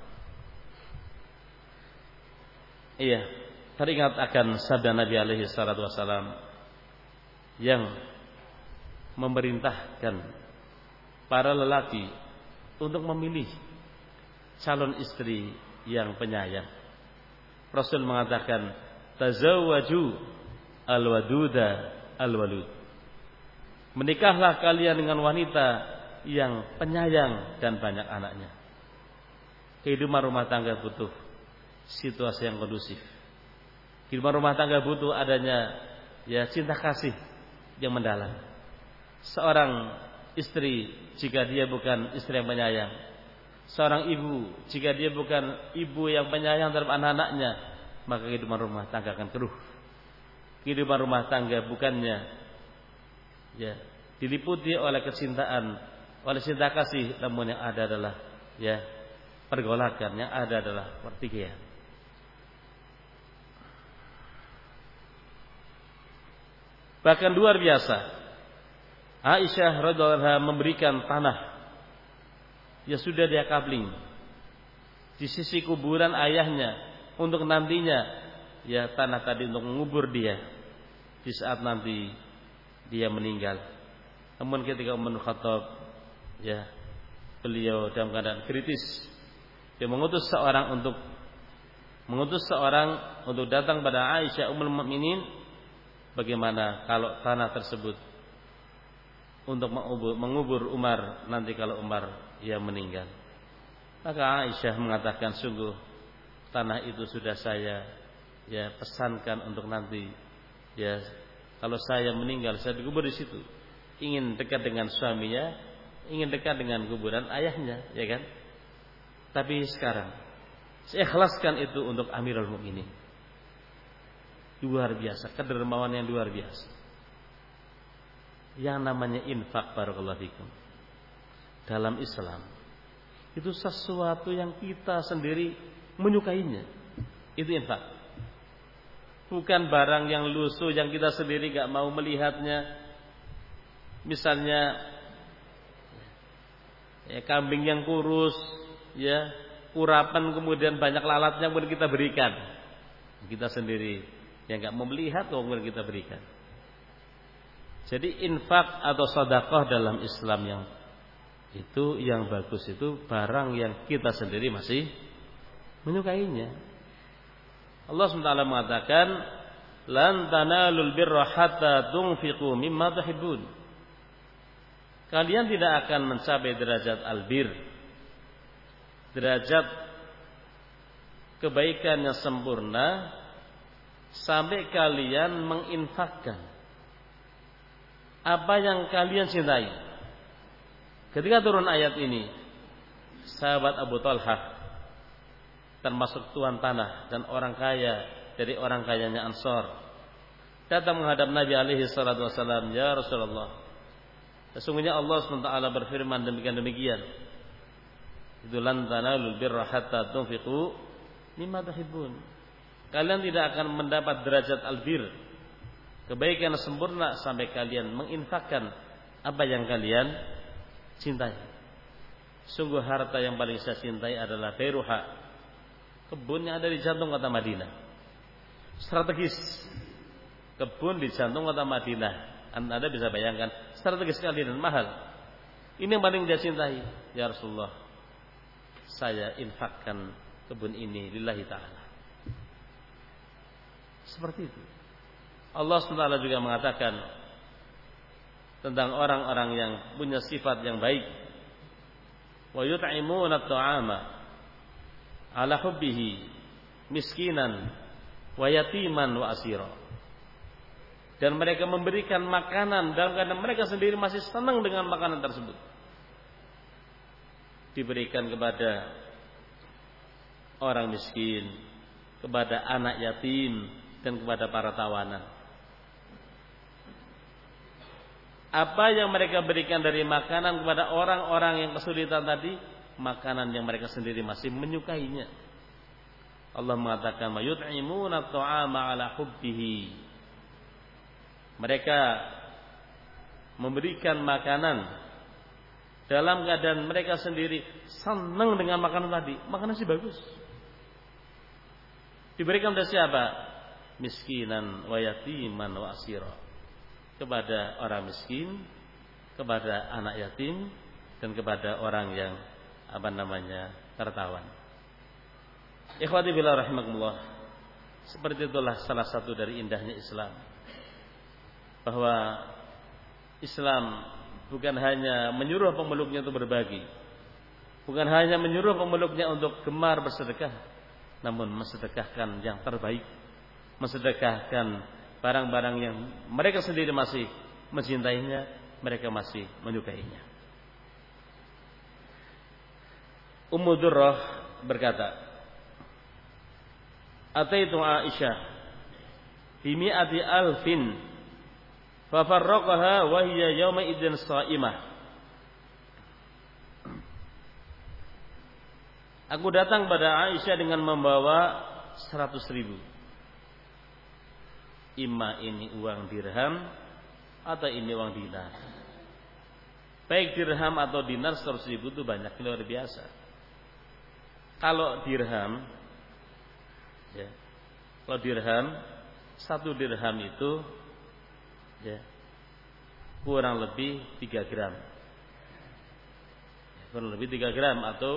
Iya, teringat akan sabda Nabi alaihi salatu wasalam yang memerintahkan para lelaki untuk memilih calon istri yang penyayang. Rasul mengatakan, tazawwaju al-waduda al-walud. Menikahlah kalian dengan wanita yang penyayang dan banyak anaknya. Kehidupan rumah tangga butuh situasi yang kondusif. Kehidupan rumah tangga butuh adanya cinta kasih yang mendalam. Seorang istri jika dia bukan istri yang penyayang, seorang ibu jika dia bukan ibu yang penyayang terhadap anak-anaknya, maka kehidupan rumah tangga akan keruh. Kehidupan rumah tangga bukannya diliputi oleh kecintaan, oleh cinta kasih, namun yang ada adalah pergolakan, yang ada adalah pertikaian. Bahkan luar biasa, Aisyah radhiyallahu anha memberikan tanah yang sudah dia kabling di sisi kuburan ayahnya untuk nantinya tanah tadi untuk mengubur dia di saat nanti dia meninggal. Namun ketika Umar bin Khattab beliau dalam keadaan kritis, dia mengutus seorang untuk datang pada Aisyah Ummul Mukminin, bagaimana kalau tanah tersebut untuk mengubur Umar nanti kalau Umar meninggal. Maka Aisyah mengatakan, sungguh tanah itu sudah saya pesankan untuk nanti kalau saya meninggal saya dikubur di situ. Ingin dekat dengan suaminya, ingin dekat dengan kuburan ayahnya, kan? Tapi sekarang saya ikhlaskan itu untuk Amirul Mukminin. Luar biasa, kedermawan yang luar biasa. Yang namanya infak, barakallahu fikum, dalam Islam itu sesuatu yang kita sendiri menyukainya. Itu infak. Bukan barang yang lusuh yang kita sendiri gak mau melihatnya. Misalnya kambing yang kurus, kurapan kemudian banyak lalatnya kemudian kita berikan. Kita sendiri yang gak mau melihat kemudian kita berikan. Jadi infak atau sedekah dalam Islam yang bagus itu barang yang kita sendiri masih menyukainya. Allah SWT mengatakan, lan tanalul birra hatta tunfiqu mimma tuhibbun. Kalian tidak akan mencapai derajat albir, derajat kebaikan yang sempurna, sampai kalian menginfakkan apa yang kalian cintai. Ketika turun ayat ini, sahabat Abu Talhah, termasuk tuan tanah dan orang kaya dari orang kayanya Ansor, datang menghadap Nabi alaihi salatu wasallam, ya Rasulullah, sesungguhnya Allah SWT berfirman demikian. Itu lan tanalul birra hatta tunfiqu mimma tuhibbun. Kalian tidak akan mendapat derajat albir, kebaikan sempurna, sampai kalian menginfakkan apa yang kalian cintai. Sungguh harta yang paling saya cintai adalah Bairuha, kebun yang ada di jantung kota Madinah. Strategis, kebun di jantung kota Madinah. Anda bisa bayangkan, strategis sekali dan mahal. Ini yang paling dia cintai. Ya Rasulullah, saya infakkan kebun ini lillahi ta'ala. Seperti itu. Allah SWT juga mengatakan tentang orang-orang yang punya sifat yang baik, wa yut'imuna at-ta'ama ala hubbihi miskinan wa yatiman wa asira. Dan mereka memberikan makanan dalam keadaan mereka sendiri masih senang dengan makanan tersebut. Diberikan kepada orang miskin, kepada anak yatim, dan kepada para tawanan. Apa yang mereka berikan dari makanan kepada orang-orang yang kesulitan tadi, makanan yang mereka sendiri masih menyukainya. Allah mengatakan mayut'imuna at-ta'ama 'ala hubbihi. Mereka memberikan makanan dalam keadaan mereka sendiri senang dengan makanan tadi. Makanan sih bagus. Diberikan dari siapa? Miskinan wa yatiman wa asira. Kepada orang miskin, kepada anak yatim, dan kepada orang yang tertawan. Ikhwati billah rahimakumullah. Seperti itulah salah satu dari indahnya Islam. Bahwa Islam bukan hanya menyuruh pemeluknya untuk berbagi, bukan hanya menyuruh pemeluknya untuk gemar bersedekah, namun mensedekahkan yang terbaik, mensedekahkan barang-barang yang mereka sendiri masih mencintainya, mereka masih menyukainya. Ummu Durrah berkata, Ataitu Aisyah bimi'ati alfin fafarraqaha wa hiya yawma idzin sha'imah. Aku datang pada Aisyah dengan membawa 100.000. Imma ini uang dirham atau ini uang dinar. Baik dirham atau dinar 100.000 itu banyak, luar biasa. Kalau dirham, ya, kalau dirham, 1 dirham itu, ya, kurang lebih 3 gram. Kurang lebih 3 gram atau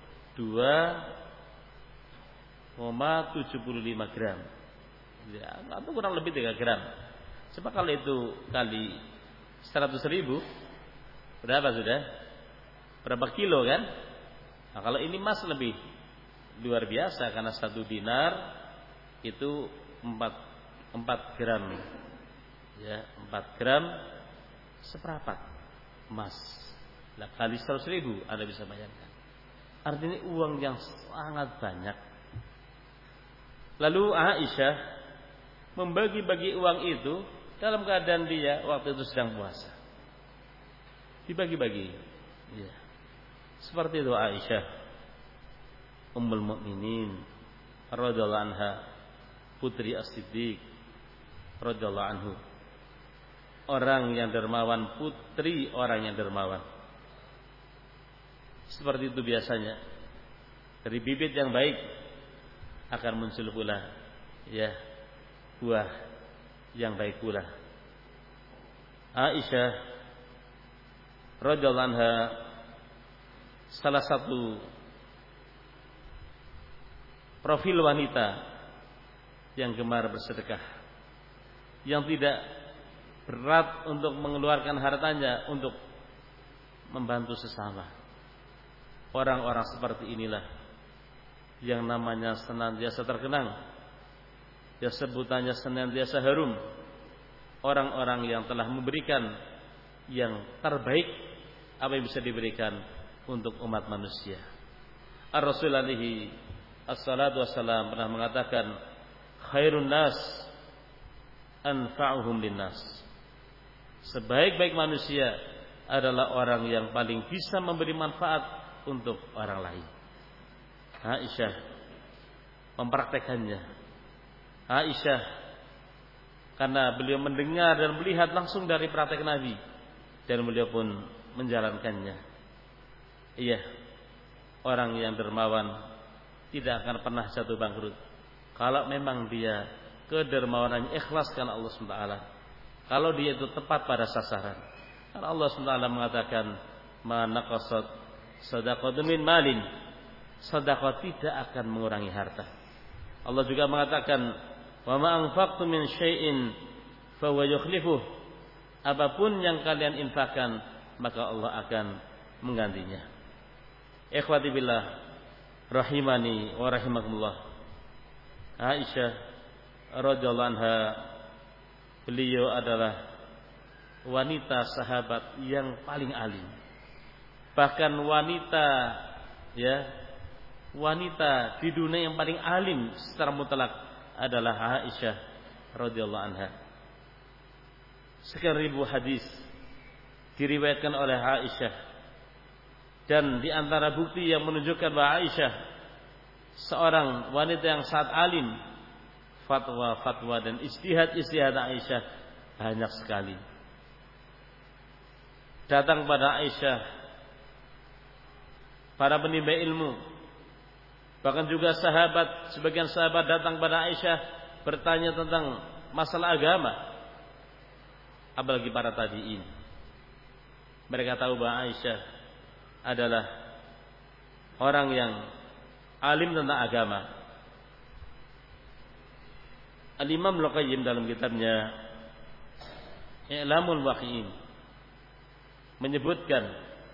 2,75 gram. Ya, atau kurang lebih 3 gram. Coba kalau itu kali 100.000, berapa sudah? Berapa kilo kan? Nah, kalau ini emas lebih luar biasa karena 1 dinar itu 4 gram. Ya, 4 gram seperempat emas. Nah, kali 100.000 Anda bisa bayangkan. Artinya uang yang sangat banyak. Lalu Aisyah membagi-bagi uang itu dalam keadaan dia waktu itu sedang puasa. Dibagi-bagi. Ya. Seperti itu Aisyah Ummul Mukminin radhiyallahu anha, putri As-Siddiq radhiyallahu anhu. Orang yang dermawan, putri orang yang dermawan. Seperti itu biasanya. Dari bibit yang baik akan muncul pula, ya, buah yang baik pula. Aisyah radhiyallahu anha salah satu profil wanita yang gemar bersedekah, yang tidak berat untuk mengeluarkan hartanya untuk membantu sesama. Orang-orang seperti inilah yang namanya senantiasa terkenang, ya, sebutannya senantiasa harum. Orang-orang yang telah memberikan yang terbaik apa yang bisa diberikan untuk umat manusia. Ar-Rasul alaihi assalatu wassalam pernah mengatakan, khairun nas anfa'uhum linnas. Sebaik-baik manusia adalah orang yang paling bisa memberi manfaat untuk orang lain. Aisyah mempraktekannya. Aisyah karena beliau mendengar dan melihat langsung dari praktek Nabi, dan beliau pun menjalankannya. Iya, orang yang dermawan tidak akan pernah jatuh bangkrut kalau memang dia kedermawanannya ikhlas karena Allah SWT. Kalau dia itu tepat pada sasaran. Karena Allah SWT mengatakan, ma naqasat shadaqatun min malin. Sedekah tidak akan mengurangi harta. Allah juga mengatakan, wa ma anfaqtum min syai'in fa huwa yukhlifuh. Apapun yang kalian infakkan, maka Allah akan menggantinya. Ikhwati billah rahimani wa rahimakumullah. Aisyah radhiyallahu anha, beliau adalah wanita sahabat yang paling alim. Bahkan wanita, ya, wanita di dunia yang paling alim secara mutlak adalah Aisyah radhiyallahu anha. Sekian ribu hadis diriwayatkan oleh Aisyah, dan di antara bukti yang menunjukkan bahwa Aisyah seorang wanita yang sangat alim, fatwa-fatwa dan ijtihad Aisyah banyak sekali. Datang pada Aisyah para penimba ilmu, bahkan juga sebagian sahabat datang pada Aisyah bertanya tentang masalah agama, apalagi para tabi'in. Mereka tahu bahwa Aisyah adalah orang yang alim tentang agama. Al-Imam Al-Qayyim dalam kitabnya I'lamul Waqi'in menyebutkan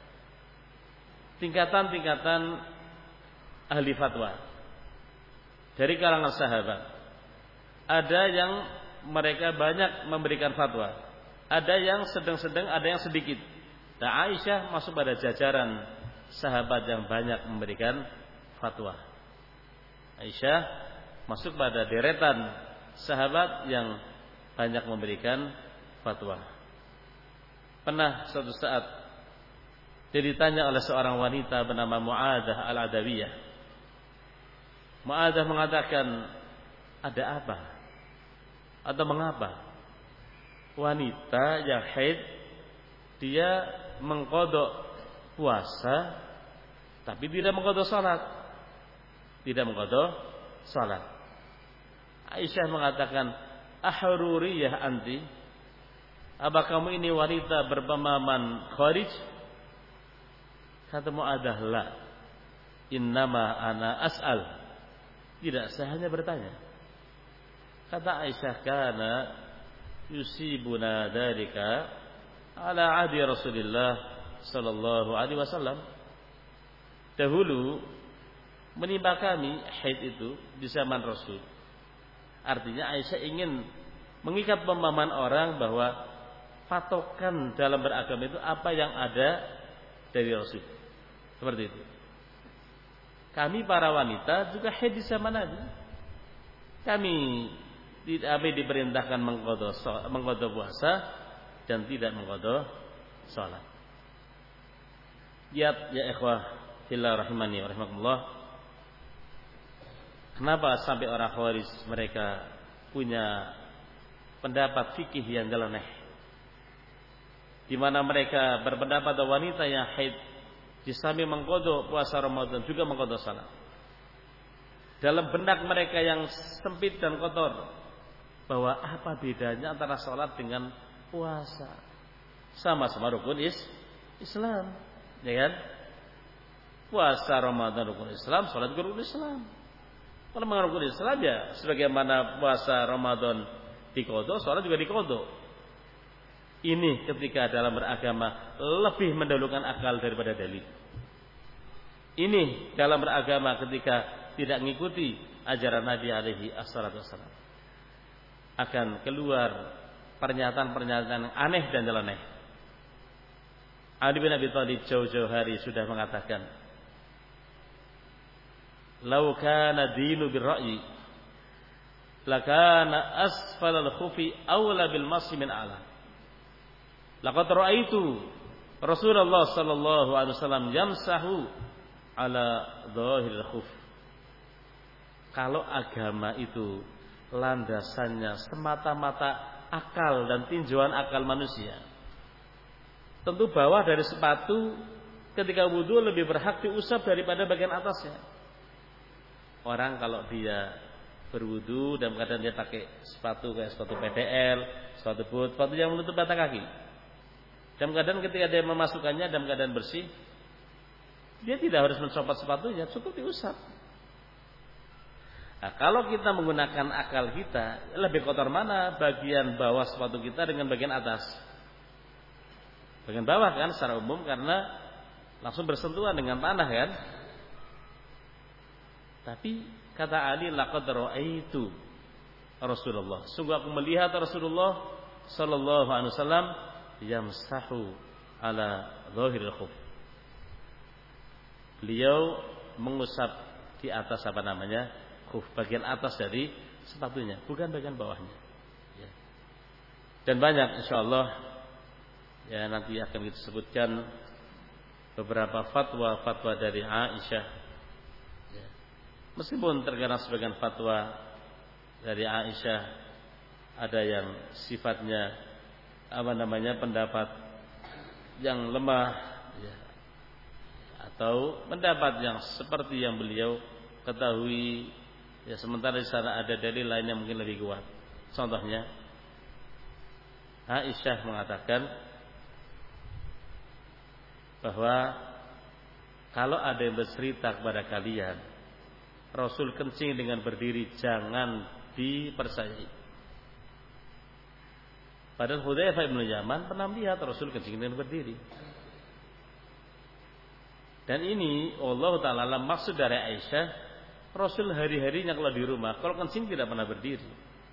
tingkatan-tingkatan ahli fatwa dari kalangan sahabat. Ada yang mereka banyak memberikan fatwa, ada yang sedang-sedang, ada yang sedikit. Dan Aisyah masuk pada jajaran sahabat yang banyak memberikan fatwa. Aisyah masuk pada deretan sahabat yang banyak memberikan fatwa. Pernah suatu saat dia ditanya oleh seorang wanita bernama Mu'adzah Al-Adawiyah. Mu'adzah mengatakan, ada apa? Atau mengapa wanita yang haid dia mengqadha puasa tapi tidak mengqadha salat? Tidak mengqadha salat. Aisyah mengatakan, ahruriyah anti? Apa kamu ini wanita berpemahaman kharij? Kata Mu'adzah, la, innama ana as'al. Tidak, saya hanya bertanya. Kata Aisyah, kana yusibuna dzalika ala ahdi Rasulillah sallallahu alaihi wasallam. Dahulu menimpa kami haid itu di zaman Rasul. Artinya Aisyah ingin mengikat pemahaman orang bahwa patokan dalam beragama itu apa yang ada dari Rasul. Seperti itu. Kami para wanita juga haid di zaman Nabi. Kami diperintahkan mengqadha puasa dan tidak mengqadha salat. Ya ikhwah fillah rahimani wa rahimakumullah. Kenapa sampai orang Khawarij mereka punya pendapat fikih yang nyeleneh, di mana mereka berpendapat bahwa wanita yang haid di samping mengqadha puasa Ramadan juga mengqadha salat. Dalam benak mereka yang sempit dan kotor, bahwa apa bedanya antara salat dengan puasa? Sama-sama rukun Islam, ya kan? Puasa Ramadan rukun Islam, salat juga rukun Islam. Kalau rukun Islam ya sebagaimana puasa Ramadan diqadha, salat juga diqadha. Ini ketika dalam beragama lebih mendahulukan akal daripada dalil. Ini dalam beragama ketika tidak mengikuti ajaran Nabi alaihi assalatu wassalam, akan keluar pernyataan-pernyataan aneh dan nyeleneh. Ali bin Abi Thalib jauh-jauh hari sudah mengatakan, "Lau kana dinu birra'yi, lakana asfalal khufi awla bil masyi min a'la." Laqad ra'aitu Rasulullah sallallahu alaihi wasallam yamsahu ala dhahiril khuf. Kalau agama itu landasannya semata-mata akal dan tinjauan akal manusia, tentu bawah dari sepatu ketika wudu lebih berhak diusap daripada bagian atasnya. Orang kalau dia berwudu dalam keadaan dia pakai sepatu kayak sepatu PDL, sepatu boot, sepatu yang menutup mata kaki, dalam keadaan ketika dia memasukkannya dalam keadaan bersih, dia tidak harus mencopot sepatunya, cukup diusap. Nah, kalau kita menggunakan akal kita, lebih kotor mana bagian bawah sepatu kita dengan bagian atas? Bagian bawah kan secara umum, karena langsung bersentuhan dengan tanah kan. Tapi kata Ali, laqad ra'aitu Rasulullah, sungguh aku melihat Rasulullah sallallahu alaihi wasallam yamsahu ala dhahiril khuf. Beliau mengusap di atas khuf, bagian atas dari sepatunya, bukan bagian bawahnya. Dan banyak insyaallah ya nanti akan kita sebutkan beberapa fatwa-fatwa dari Aisyah. Ya. Meskipun terkadang sebagian fatwa dari Aisyah ada yang sifatnya pendapat yang lemah ya, atau pendapat yang seperti yang beliau ketahui ya, sementara di sana ada dalil lain yang mungkin lebih kuat. Contohnya Aisyah mengatakan bahwa kalau ada yang bercerita kepada kalian Rasul kencing dengan berdiri, jangan dipercayai. Padahal Hudzaifah bin Yaman pernah melihat Rasul kencing dengan berdiri. Dan ini Allah Ta'ala maksud dari Aisyah, Rasul hari-harinya kalau di rumah, kalau kencing tidak pernah berdiri.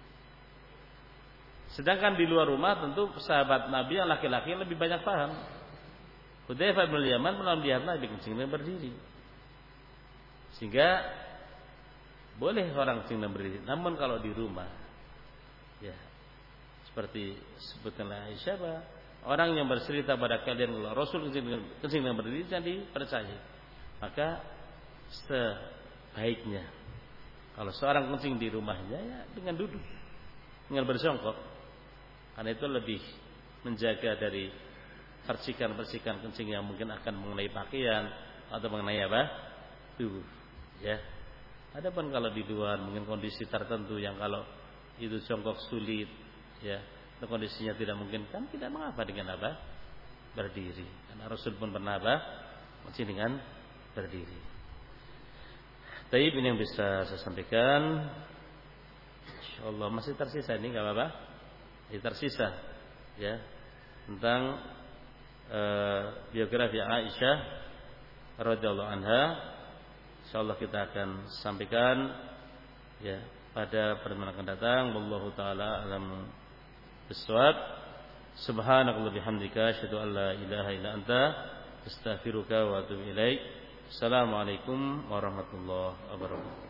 Sedangkan di luar rumah tentu sahabat Nabi yang laki-laki lebih banyak paham. Hudzaifah bin Yaman pernah melihat Nabi kencing dengan berdiri. Sehingga boleh orang kencing dengan berdiri. Namun kalau di rumah, ya seperti sebutkanlah Aisyah, orang yang bercerita pada kalian kalau Rasul kencing dengan berdiri jangan dipercaya. Maka sebaiknya kalau seorang kencing di rumahnya ya dengan duduk, dengan bersongkok, karena itu lebih menjaga dari percikan-percikan kencing yang mungkin akan mengenai pakaian atau mengenai tubuh. Ya. Adapun kalau di luar mungkin kondisi tertentu yang kalau itu jongkok sulit, ya, itu kondisinya tidak mungkin, kan tidak mengapa dengan berdiri. Karena Rasul pun pernah kencing dengan berdiri. Taib ini yang bisa saya sampaikan. Insyaallah masih tersisa ini enggak apa-apa. Ini tersisa ya tentang biografi Aisyah radhiyallahu anha. Insyaallah kita akan sampaikan ya pada pertemuan akan datang. Wallahu taala alam bissawab. Subhanakallahumma bihamdika asyhadu an la ilaha illa anta astaghfiruka wa atubu ilaik. Assalamualaikum warahmatullahi wabarakatuh.